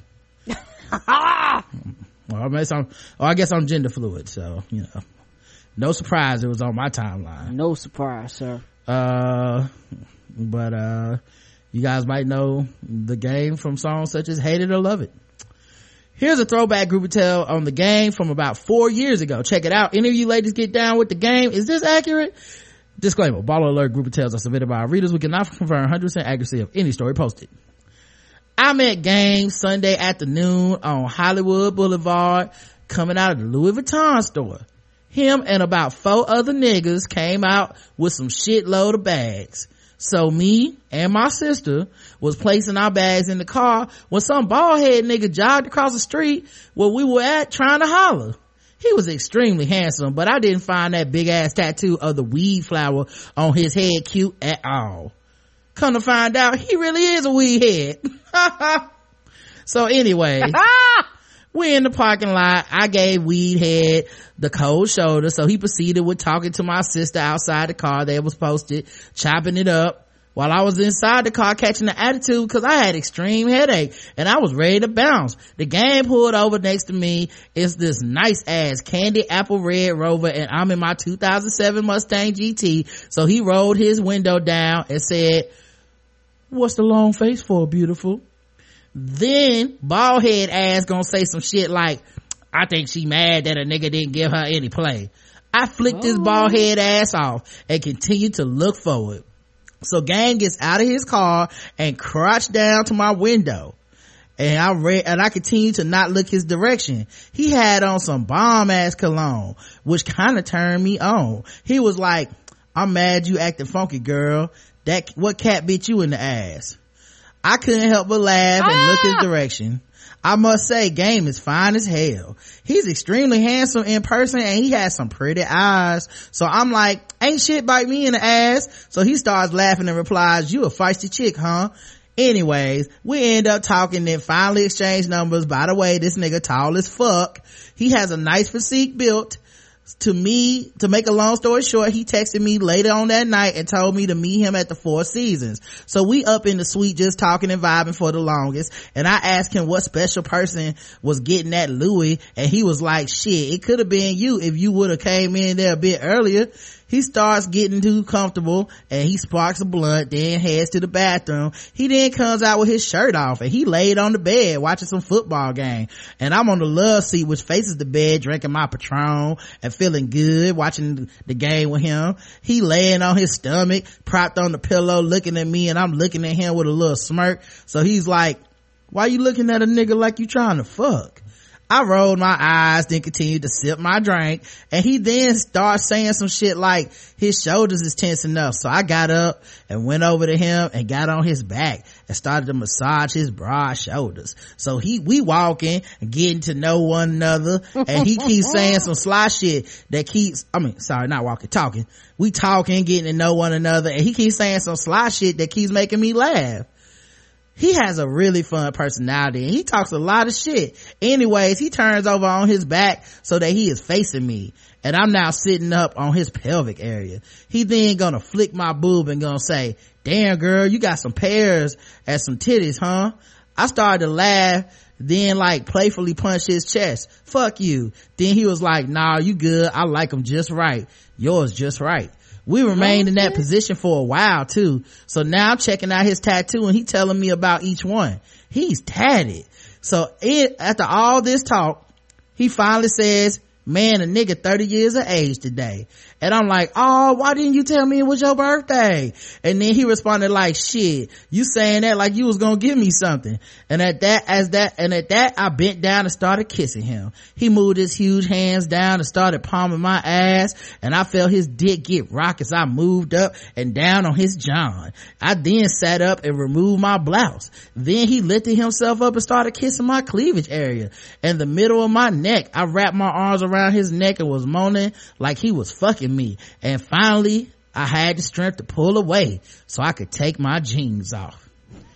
Well, I guess I'm, well, I guess I'm gender fluid, so, you know. No surprise it was on my timeline. No surprise, sir. Uh, but, uh, you guys might know the game from songs such as Hate It or Love It. Here's a throwback Groupie Tale on the game from about four years ago. Check it out. Any of you ladies get down with the game? Is this accurate? Disclaimer, Baller Alert Groupie Tales are submitted by our readers. We cannot confirm one hundred percent accuracy of any story posted. I'm at game Sunday afternoon on Hollywood Boulevard, coming out of the Louis Vuitton store. Him and about four other niggas came out with some shitload of bags. So me and my sister was placing our bags in the car when some bald head nigga jogged across the street where we were at trying to holler. He was extremely handsome, but I didn't find that big ass tattoo of the weed flower on his head cute at all. Come to find out, he really is a weed head. So anyway, we in the parking lot. I gave weed head the cold shoulder, so he proceeded with talking to my sister outside the car that was posted, chopping it up, while I was inside the car catching the attitude because I had extreme headache and I was ready to bounce. The game pulled over next to me. It's this nice ass candy apple red Rover and I'm in my two thousand seven Mustang G T. So he rolled his window down and said, "What's the long face for, beautiful?" Then bald head ass gonna say some shit like, "I think she mad that a nigga didn't give her any play." I flicked oh. his bald head ass off and continued to look forward. So gang gets out of his car and crouched down to my window. And I read, and I continued to not look his direction. He had on some bomb ass cologne, which kind of turned me on. He was like, I'm mad you acting funky, girl. That, what cat bit you in the ass? I couldn't help but laugh and ah! look his direction. I must say, Game is fine as hell. He's extremely handsome in person and he has some pretty eyes. So I'm like, ain't shit bite me in the ass. So he starts laughing and replies, you a feisty chick, huh? Anyways, we end up talking, then finally exchange numbers. By the way, this nigga tall as fuck. He has a nice physique built. To me, to make a long story short, he texted me later on that night and told me to meet him at the Four Seasons. So we up in the suite just talking and vibing for the longest. And I asked him what special person was getting at Louis, and he was like, shit, it could have been you if you would have came in there a bit earlier. He starts getting too comfortable and he sparks a blunt, then heads to the bathroom. He then comes out with his shirt off and he laid on the bed watching some football game. And I'm on the love seat which faces the bed drinking my Patron and feeling good watching the game with him. He laying on his stomach, propped on the pillow, looking at me, and I'm looking at him with a little smirk. So he's like, why you looking at a nigga like you trying to fuck? I rolled my eyes, then continued to sip my drink, and he then starts saying some shit like his shoulders is tense enough. So I got up and went over to him and got on his back and started to massage his broad shoulders. So he, we walking and getting to know one another, and he keeps saying some sly shit that keeps, I mean, sorry, not walking, talking. We talking, getting to know one another, and he keeps saying some sly shit that keeps making me laugh. He has a really fun personality and he talks a lot of shit. Anyways, he turns over on his back so that he is facing me, and I'm now sitting up on his pelvic area. He then gonna flick my boob and gonna say, damn girl, you got some pears and some titties, huh? I started to laugh, then like playfully punch his chest. Fuck you. Then he was like, nah, you good. I like them just right. Yours just right. We remained in that position for a while too. So now I'm checking out his tattoo and he telling me about each one. He's tatted. So it, after all this talk, he finally says, man, a nigga thirty years of age today. And I'm like, oh, why didn't you tell me it was your birthday? And then he responded like, shit, you saying that like you was gonna give me something. And at that, as that, and at that, I bent down and started kissing him. He moved his huge hands down and started palming my ass, and I felt his dick get rocked as I moved up and down on his john. I then sat up and removed my blouse. Then he lifted himself up and started kissing my cleavage area and the middle of my neck. I wrapped my arms around his neck and was moaning like he was fucking me. And finally I had the strength to pull away so I could take my jeans off.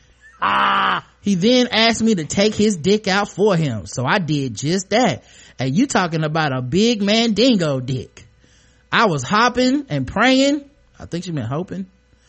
Ah! He then asked me to take his dick out for him, so I did just that. And you talking about a big mandingo dick. I was hopping and praying. I think she meant hoping.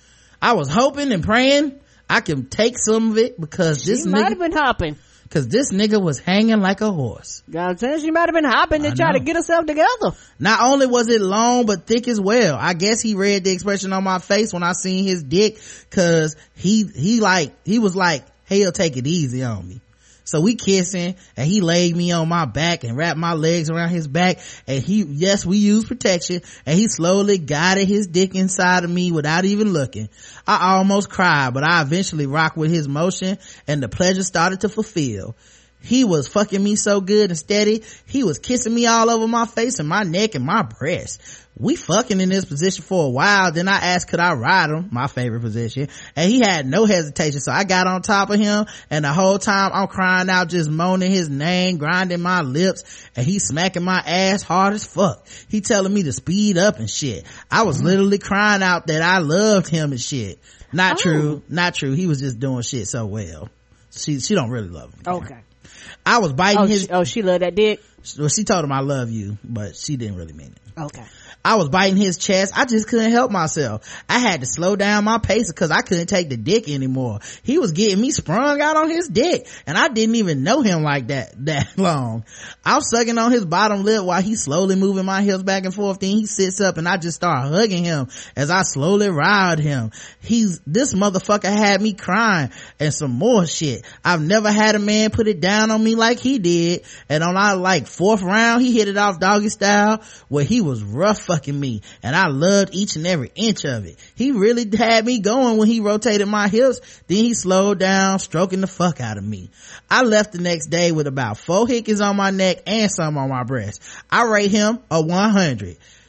I was hoping and praying I could take some of it because she this might nigga have been hopping. Cause this nigga was hanging like a horse. God says she might have been hopping to try to get herself together. Not only was it long, but thick as well. I guess he read the expression on my face when I seen his dick, cause he, he like, he was like, hell, take it easy on me. So we kissing and he laid me on my back and wrapped my legs around his back, and he, yes, we used protection, and he slowly guided his dick inside of me without even looking. I almost cried, but I eventually rocked with his motion and the pleasure started to fulfill. He was fucking me so good and steady. He was kissing me all over my face and my neck and my breast. We fucking in this position for a while. Then I asked could I ride him, my favorite position, and he had no hesitation. So I got on top of him, and the whole time I'm crying out, just moaning his name, grinding my lips, and he smacking my ass hard as fuck. He telling me to speed up and shit. I was literally crying out that I loved him and shit. Not oh. true, not true. He was just doing shit so well. She she don't really love him. Okay. I was biting oh, his. She, oh, she loved that dick. Well, she told him I love you, but she didn't really mean it. Okay. I was biting his chest. I just couldn't help myself. I had to slow down my pace because I couldn't take the dick anymore. He was getting me sprung out on his dick, and I didn't even know him like that that long. I'm sucking on his bottom lip while he's slowly moving my hips back and forth. Then he sits up and I just start hugging him as I slowly ride him. He's this motherfucker had me crying and some more shit. I've never had a man put it down on me like he did. And on our like fourth round, he hit it off doggy style where he was rough fucking me, and I loved each and every inch of it. He really had me going when he rotated my hips. Then he slowed down, stroking the fuck out of me. I left the next day with about four hickeys on my neck and some on my breast. I rate him a one hundred.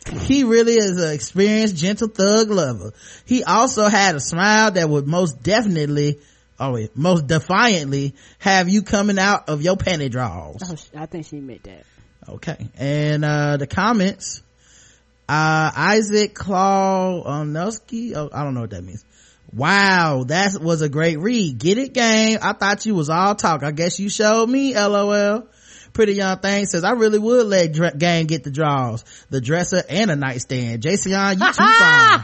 He really is an experienced, gentle thug lover. He also had a smile that would most definitely, oh wait, most defiantly have you coming out of your panty drawers. Oh, I think she meant that. Okay. And, uh, the comments, uh, Isaac Klonowski, oh, I don't know what that means. Wow, that was a great read. Get it, gang? I thought you was all talk. I guess you showed me, lol. Pretty Young Thing says, I really would let dr- gang get the draws, the dresser, and a nightstand. Jason, you too fine.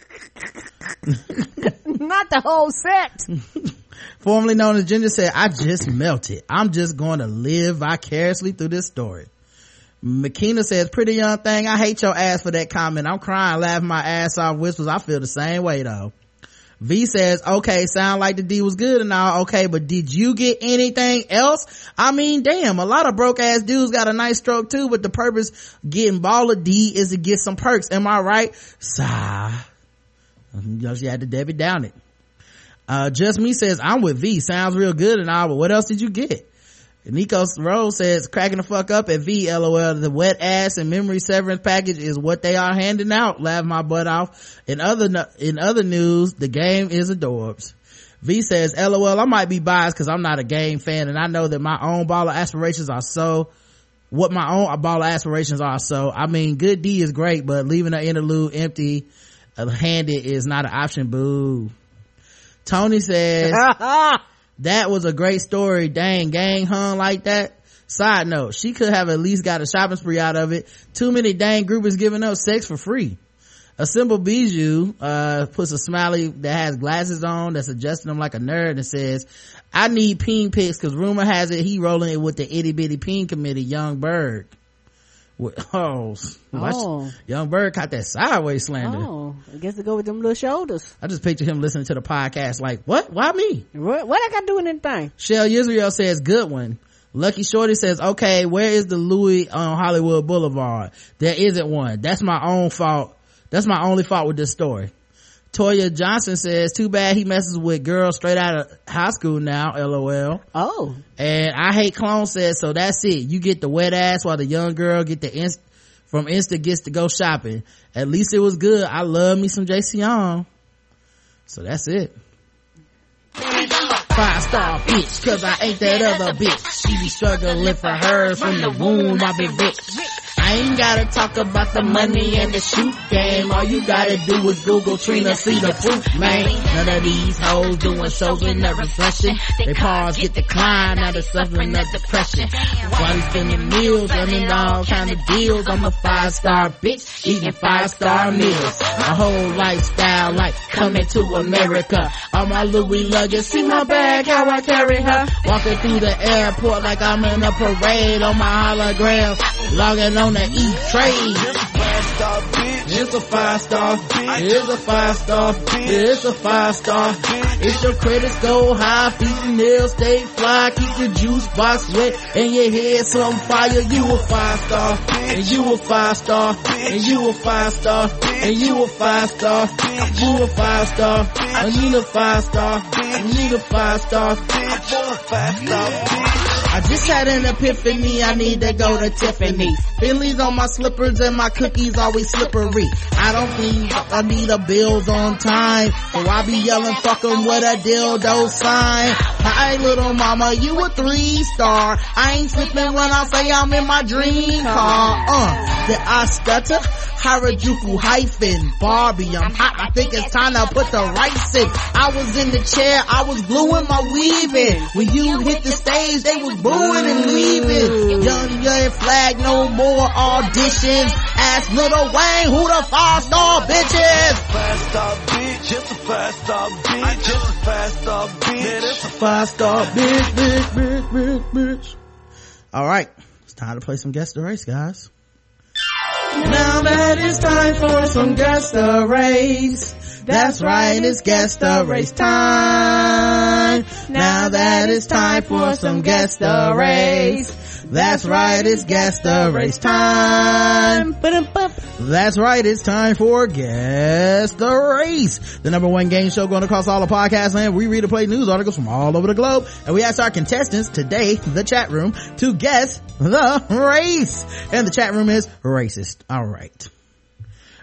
Not the whole set. Formerly known as Ginger said, I just melted. I'm just going to live vicariously through this story. McKenna says, Pretty Young Thing, I hate your ass for that comment. I'm crying, laughing my ass off. Whispers, I feel the same way though. V says, okay, sound like the D was good and all, okay, but did you get anything else? I mean, damn, a lot of broke ass dudes got a nice stroke too, but the purpose getting baller D is to get some perks. Am I right? Sigh. You know, she had to Debbie down it. Uh, Just Me says, I'm with V. Sounds real good and all, but what else did you get? Nico Rose says, cracking the fuck up at V, lol. The wet ass and memory severance package is what they are handing out. Laugh my butt off. In other, in other news, the game is adorbs. V says, lol, I might be biased cause I'm not a game fan and I know that my own baller aspirations are so, what my own baller aspirations are so. I mean, good D is great, but leaving an interlude empty handed is not an option, boo. Tony says, that was a great story. Dang, gang hung like that. Side note, she could have at least got a shopping spree out of it. Too many dang groupers giving up sex for free. A Simple Bijou uh puts a smiley that has glasses on that's adjusting him like a nerd and says, I need peen pics because rumor has it he rolling it with the itty bitty peen committee. Young Bird. Oh, oh. Young Bird caught that sideways slander. Oh, I guess to go with them little shoulders. I just picture him listening to the podcast like, what? Why me? What, what I got to do with anything? Shell Israel says, good one. Lucky Shorty says, okay, where is the Louis on Hollywood Boulevard? There isn't one. That's my own fault. That's my only fault with this story. Toya Johnson says, too bad he messes with girls straight out of high school now, lol. Oh. And I Hate Clone says, so that's it. You get the wet ass while the young girl get the inst from Insta gets to go shopping. At least it was good. I love me some J C on. So that's it. Five star bitch, cause I ain't that other bitch. She be struggling for her from the womb, I be rich. I ain't gotta talk about the money and the shoot game. All you gotta do is Google Trina, see the proof, man. None of these hoes doing shows with no reflection. They pause get declined, now they're suffering of depression. While we spending meals, running all kind of deals. I'm a five star bitch, eating five star meals. My whole lifestyle like coming to America. All my Louis luggage, see my bag, how I carry her. Walking through the airport like I'm in a parade on my hologram. Logging on the E-Trade. It's a five star. It's a five star. It's a five star. It's your credit score high, feet and nails stay fly, keep your juice box wet and your head some fire. You a five star, and you a five star, and you a five star, and you a five star, you a five star, I need a five star, I need a five star, five star. I just had an epiphany, I need to go to Tiffany's. Phillies on my slippers and my cookies always slippery. I don't think I need a bills on time, so I be yelling fuck 'em with a dildo sign. Hi little mama, you a three star. I ain't slipping when I say I'm in my dream car. Uh, did I stutter? Harajuku hyphen Barbie, I'm hot, I think it's time to put the rice in. I was in the chair, I was gluing my weave in. When you hit the stage, they was booing and leaving. Young, young flag, no more auditions. Ask Lil Wayne who the five star bitch is. Five star bitch, just a five star bitch, just a five star bitch. It's a five star bitch, bitch, bitch, bitch, bitch. Alright, it's time to play some Guess the Race, guys. Now that it's time for some Guess the Race. That's right, it's Guess the Race time. Now that it's time for some Guess the Race. That's right, it's Guess the Race time. That's right, it's time for Guess the Race, the number one game show going across all the podcast land. We read and play news articles from all over the globe, and we ask our contestants today, the chat room, to guess the race. And the chat room is racist. All right.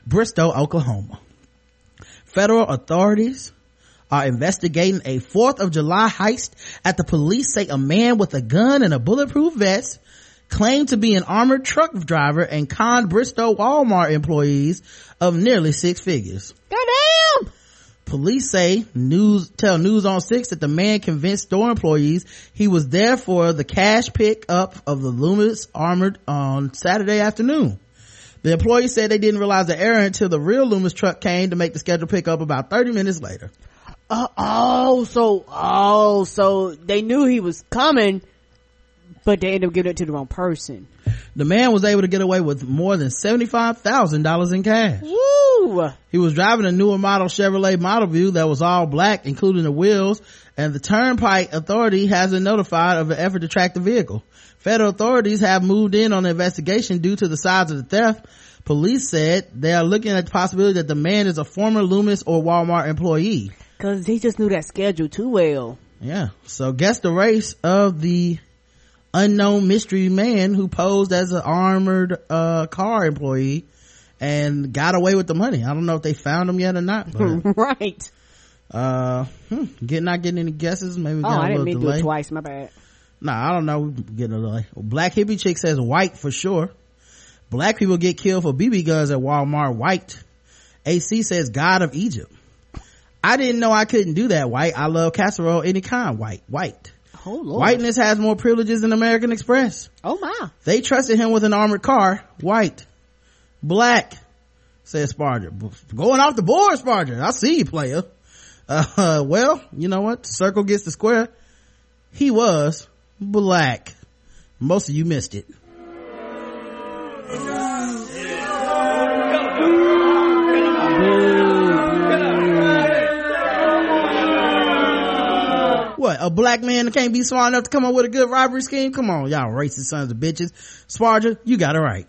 Bristow, Oklahoma. Federal authorities are investigating a fourth of July heist after police say a man with a gun and a bulletproof vest claimed to be an armored truck driver and conned Bristow Walmart employees of nearly six figures. Goddamn! Police say news tell News on Six that the man convinced store employees he was there for the cash pickup of the Loomis Armored on Saturday afternoon. The employees said they didn't realize the error until the real Loomis truck came to make the scheduled pickup about thirty minutes later. Uh, oh, so oh, so they knew he was coming, but they ended up giving it to the wrong person. The man was able to get away with more than seventy-five thousand dollars in cash. Woo! He was driving a newer model Chevrolet Model View that was all black, including the wheels, and the Turnpike Authority hasn't notified of an effort to track the vehicle. Federal authorities have moved in on the investigation due to the size of the theft. Police said they are looking at the possibility that the man is a former Loomis or Walmart employee. Cause he just knew that schedule too well. Yeah. So guess the race of the unknown mystery man who posed as an armored uh car employee and got away with the money. I don't know if they found him yet or not, but right. Uh, hmm, get not getting any guesses. Maybe we oh, got a I didn't little mean to delay. do it twice. My bad. Nah, I don't know. We getting a delay. Black hippie chick says white for sure. Black people get killed for B B guns at Walmart. White. A C says God of Egypt. I didn't know I couldn't do that. White. I love casserole any kind. White. White. Oh Lord. Whiteness has more privileges than American Express. Oh my. They trusted him with an armored car. White. Black, says Sparger. Going off the board, Sparger. I see you, player. Uh, well, you know what? Circle gets the square. He was black. Most of you missed it. What, a black man that can't be smart enough to come up with a good robbery scheme? Come on, y'all racist sons of bitches. Sparger, you got it right.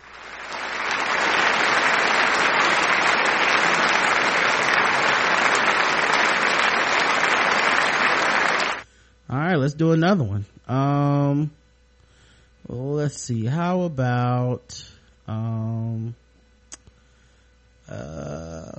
All right, let's do another one. Um, well, let's see. How about, um, uh,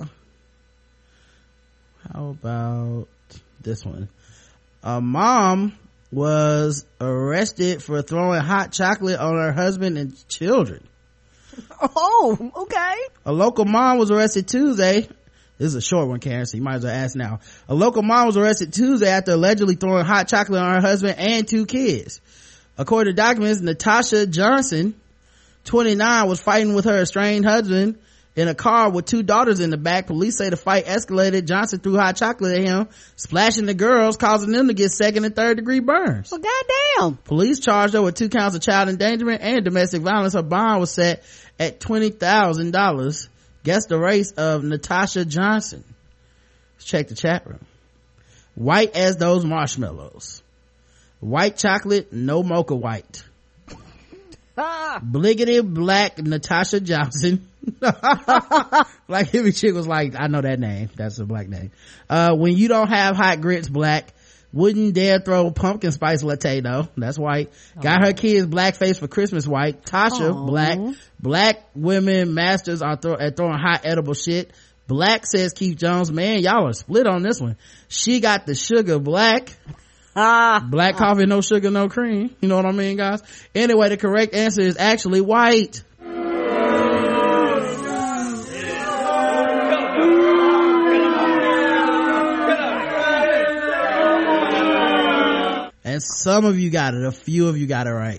how about this one? A mom was arrested for throwing hot chocolate on her husband and children. Oh, okay. A local mom was arrested Tuesday. This is a short one, Karen, so you might as well ask now. A local mom was arrested Tuesday after allegedly throwing hot chocolate on her husband and two kids. According to documents, Natasha Johnson, twenty-nine, was fighting with her estranged husband in a car with two daughters in the back. Police say the fight escalated. Johnson threw hot chocolate at him, splashing the girls, causing them to get second and third degree burns. Well, goddamn. Police charged her with two counts of child endangerment and domestic violence. Her bond was set at twenty thousand dollars. Guess the race of Natasha Johnson. Let's check the chat room. White as those marshmallows. White chocolate, no mocha white. Ah. Bliggity black Natasha Johnson. Black hippie chick was like, I know that name. That's a black name. Uh, when you don't have hot grits, black. Wouldn't dare throw pumpkin spice latte though. That's white. Oh. Got her kids blackface for Christmas, white. Tasha, oh. black. Black women masters are throw, at throwing hot edible shit. Black, says Keith Jones. Man, y'all are split on this one. She got the sugar, black. Ah. Black coffee, no sugar, no cream. You know what I mean, guys? Anyway, the correct answer is actually white. And some of you got it. A few of you got it right.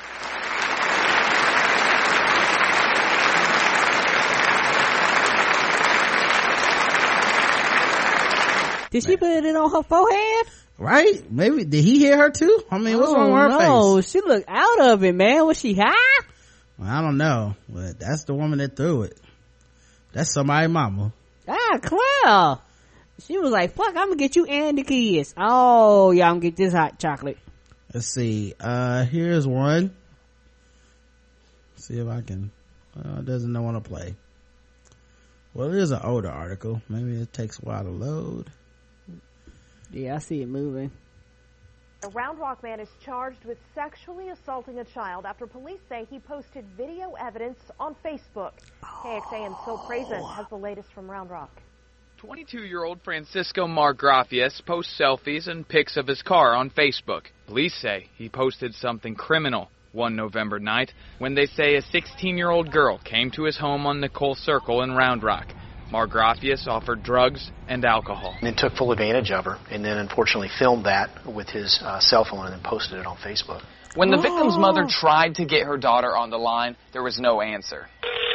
Did she put it on her forehead? Right? Maybe. Did he hear her too? I mean, what's oh, wrong with her no. face? No, she looked out of it, man. Was she high? Well, I don't know. But that's the woman that threw it. That's somebody's mama. Ah, Claire. She was like, fuck, I'm gonna get you and the kids. Oh, yeah, I'm gonna get this hot chocolate. Let's see. Uh, here's one. Let's see if I can. Uh, it doesn't want to play. Well, it is an older article. Maybe it takes a while to load. Yeah, I see it moving. A Round Rock man is charged with sexually assaulting a child after police say he posted video evidence on Facebook. K X A N's Phil Prazen has the latest from Round Rock. twenty-two-year-old Francisco Margrafias posts selfies and pics of his car on Facebook. Police say he posted something criminal one November night when they say a sixteen-year-old girl came to his home on Nicole Circle in Round Rock. Margrafias offered drugs and alcohol. And took full advantage of her, and then unfortunately filmed that with his uh, cell phone and then posted it on Facebook. When the victim's mother tried to get her daughter on the line, there was no answer.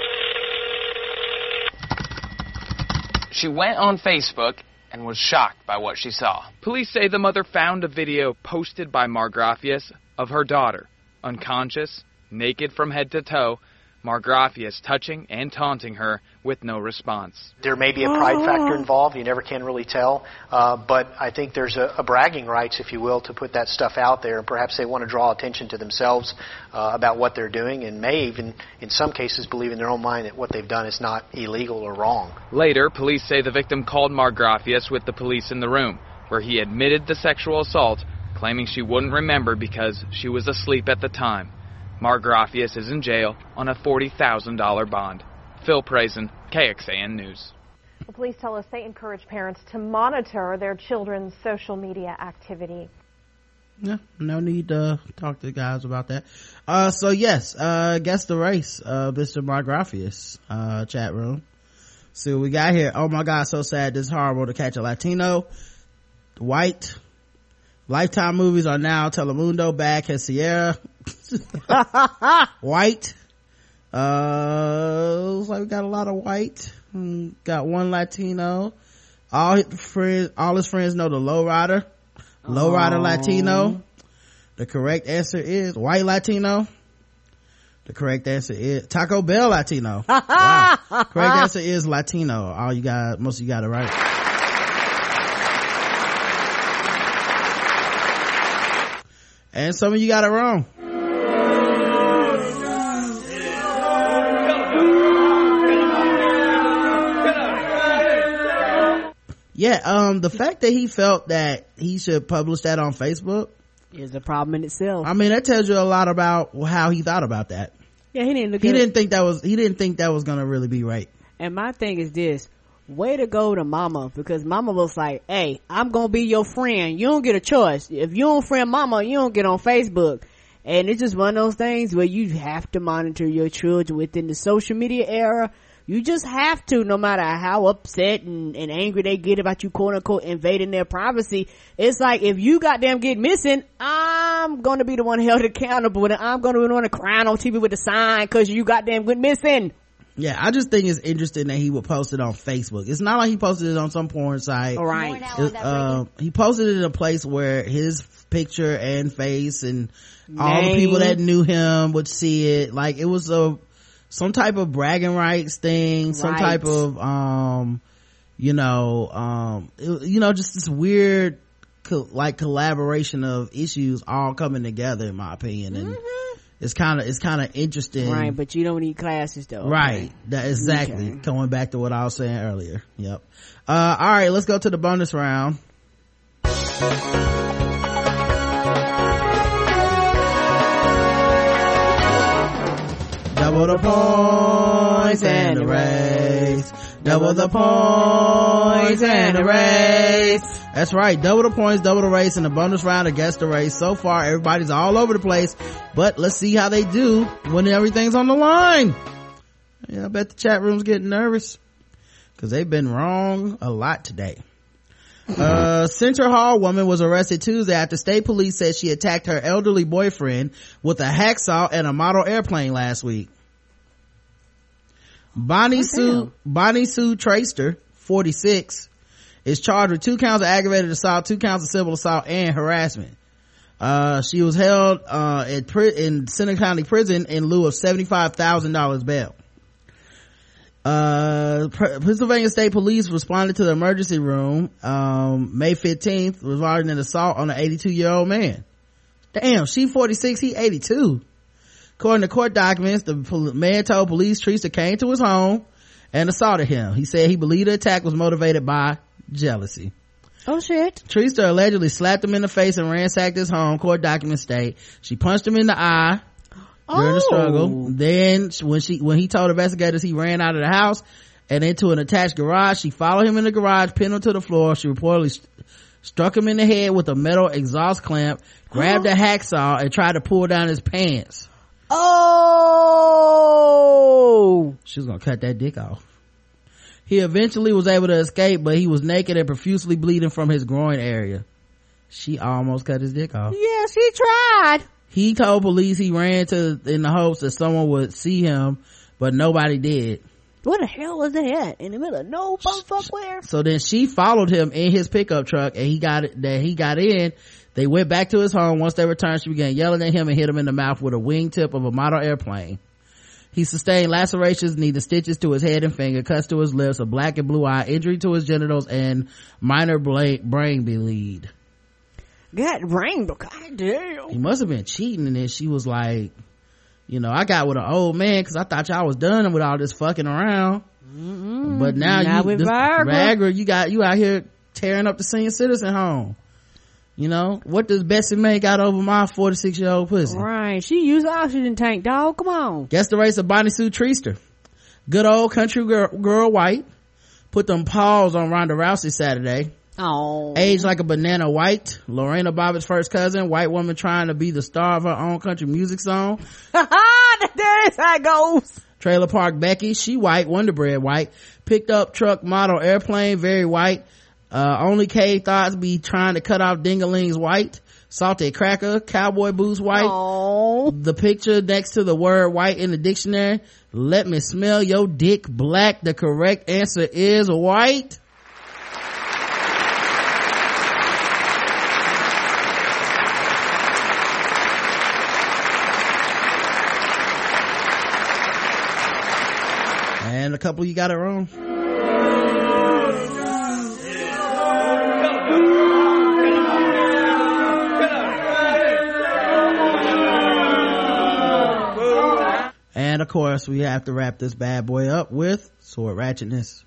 She went on Facebook and was shocked by what she saw. Police say the mother found a video posted by Margrafias of her daughter, unconscious, naked from head to toe, Margrafias touching and taunting her with no response. There may be a pride factor involved. You never can really tell. Uh, but I think there's a, a bragging rights, if you will, to put that stuff out there. Perhaps they want to draw attention to themselves uh, about what they're doing, and may even, in some cases, believe in their own mind that what they've done is not illegal or wrong. Later, police say the victim called Margrafias with the police in the room, where he admitted the sexual assault, claiming she wouldn't remember because she was asleep at the time. Margrafias is in jail on a forty thousand dollars bond. Phil Prazen, K X A N News. The police tell us they encourage parents to monitor their children's social media activity. Yeah, no need to talk to the guys about that. Uh, so yes, uh, guess the race, uh, Mister Margrafias, uh, chat room. See what we got here. Oh my God, so sad. This is horrible to catch a Latino. White. Lifetime movies are now Telemundo back at Sierra. White. Uh, looks like we got a lot of white. Mm, got one Latino. All his friends, all his friends know the lowrider. Lowrider Latino. The correct answer is white Latino. The correct answer is Taco Bell Latino. Wow. Correct answer is Latino. All you got, most of you got it right. And some of you got it wrong. Yeah, um, the fact that he felt that he should publish that on Facebook is a problem in itself. I mean, that tells you a lot about how he thought about that. Yeah, he didn't look he at didn't it. think that was he didn't think that was gonna really be right. And my thing is this: way to go to mama, because mama was like, hey, I'm gonna be your friend, you don't get a choice. If you don't friend mama, you don't get on Facebook. And it's just one of those things where you have to monitor your children within the social media era. You just have to, no matter how upset and, and angry they get about you, quote unquote, invading their privacy. It's like, if you goddamn get missing, I'm gonna be the one held accountable, and I'm gonna be the one to cry on T V with the sign because you goddamn went missing. Yeah, I just think it's interesting that he would post it on Facebook. It's not like he posted it on some porn site. All right. It, uh, he posted it in a place where his picture and face and Name. all the people that knew him would see it. Like, it was a some type of bragging rights thing, some right. type of um you know um it, you know just this weird co- like collaboration of issues all coming together, in my opinion. And mm-hmm. it's kind of it's kind of interesting, right? But you don't need classes though, right? Okay. That exactly. Okay. Going back to what I was saying earlier. Yep. Uh all right, let's go to the bonus round. Double the points and the race. Double the points and the race. That's right. Double the points, double the race, and the bonus round against the race. So far, everybody's all over the place, but let's see how they do when everything's on the line. Yeah, I bet the chat room's getting nervous because they've been wrong a lot today. Uh, Central Hall woman was arrested Tuesday after state police said she attacked her elderly boyfriend with a hacksaw and a model airplane last week. Bonnie oh, Sue, Bonnie Sue Traster, forty-six, is charged with two counts of aggravated assault, two counts of civil assault, and harassment. Uh, she was held, uh, at pri- in Seneca County Prison in lieu of seventy-five thousand dollars bail. Uh, Pennsylvania State Police responded to the emergency room, um, May fifteenth, regarding an assault on an eighty-two year old man. Damn, she forty-six, he eighty-two. According to court documents, the man told police Treaster came to his home and assaulted him. He said he believed the attack was motivated by jealousy. Oh shit. Trista allegedly slapped him in the face and ransacked his home, court documents state. She punched him in the eye during oh. the struggle. Then when she when he told investigators he ran out of the house and into an attached garage, she followed him in the garage, pinned him to the floor. She reportedly st- struck him in the head with a metal exhaust clamp, grabbed a hacksaw, and tried to pull down his pants. Oh! She was gonna cut that dick off. He eventually was able to escape, but he was naked and profusely bleeding from his groin area. She almost cut his dick off. Yes, he tried. He told police he ran to in the hopes that someone would see him, but nobody did. What the hell was that in the middle of no bumfuck where? So then she followed him in his pickup truck, and he got it. That he got in. They went back to his home. Once they returned, she began yelling at him and hit him in the mouth with a wingtip of a model airplane. He sustained lacerations, needed stitches to his head and finger, cuts to his lips, a black and blue eye, injury to his genitals, and minor bla- brain bleed. God, brain, god damn. He must have been cheating, and then she was like, you know, I got with an old man because I thought y'all was done with all this fucking around. Mm-hmm. But now Not you, with this, Viagra. Viagra, you got you out here tearing up the senior citizen home. You know, what does Bessie Mae got over my forty-six year old pussy? Right. She used oxygen tank, dog. Come on. Guess the race of Bonnie Sue Treaster. Good old country girl, girl White put them paws on Ronda Rousey Saturday. Oh. Aged like a banana White. Lorena Bobbitt's first cousin. White woman trying to be the star of her own country music song. That's how it goes. Trailer Park Becky. She White. Wonder Bread White. Picked up truck model airplane. Very white. Uh, only K thoughts be trying to cut off dingalings White. Salted cracker, cowboy boots White. Aww. The picture next to the word white in the dictionary. Let me smell your dick black. The correct answer is white. And a couple you got it wrong. And of course, we have to wrap this bad boy up with sword ratchetness.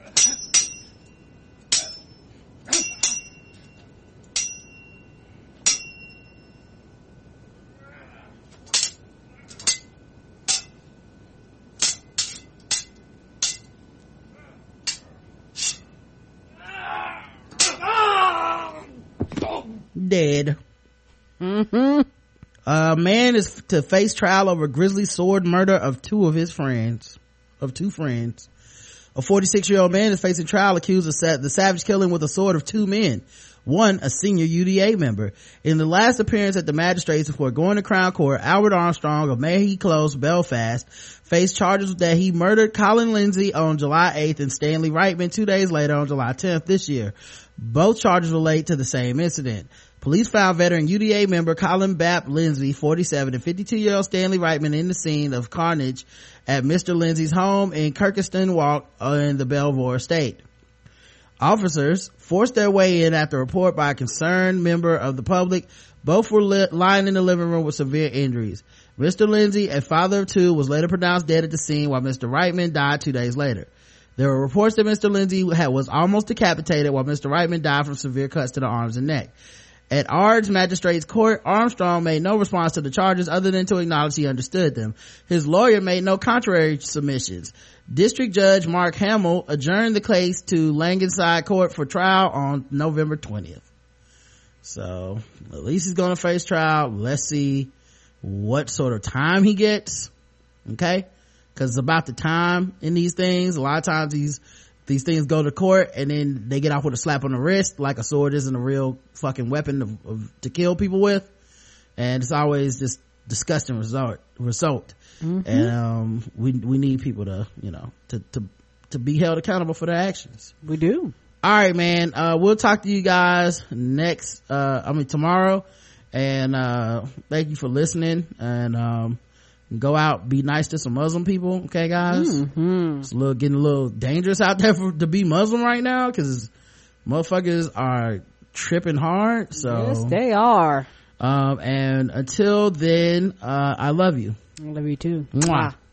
Dead. Mm-hmm. A man is to face trial over grisly sword murder of two of his friends, of two friends. A forty-six year old man is facing trial accused of sa- the savage killing with a sword of two men. One, a senior U D A member. In the last appearance at the magistrates before going to Crown Court, Albert Armstrong of Mayhew Close, Belfast, faced charges that he murdered Colin Lindsay on July eighth and Stanley Reitman two days later on July tenth this year. Both charges relate to the same incident. Police found veteran U D A member Colin Bap Lindsay, forty-seven, and fifty-two year old Stanley Reitman in the scene of carnage at Mister Lindsay's home in Kirkeston Walk in the Belvoir estate. Officers forced their way in after a report by a concerned member of the public. Both were li- lying in the living room with severe injuries. Mister Lindsay, a father of two, was later pronounced dead at the scene, while Mister Reitman died two days later. There were reports that Mister Lindsay had, was almost decapitated, while Mister Reitman died from severe cuts to the arms and neck. At Ard's Magistrates Court, Armstrong made no response to the charges other than to acknowledge he understood them. His lawyer made no contrary submissions. District Judge Mark Hamill adjourned the case to Langenside Court for trial on November twentieth. So, at least he's gonna face trial. Let's see what sort of time he gets. Okay? Cause it's about the time in these things. A lot of times these these things go to court and then they get off with a slap on the wrist, like a sword isn't a real fucking weapon of, of, to kill people with. And it's always just disgusting result result. Mm-hmm. And um we we need people to, you know, to to to be held accountable for their actions. We do. All right, man. Uh we'll talk to you guys next uh I mean tomorrow. And uh thank you for listening. And um go out, be nice to some Muslim people, okay, guys? Mm-hmm. It's a little getting a little dangerous out there for, to be Muslim right now, because motherfuckers are tripping hard. So yes, they are. Um, and until then, uh, I love you. I love you too. Mwah. Mwah.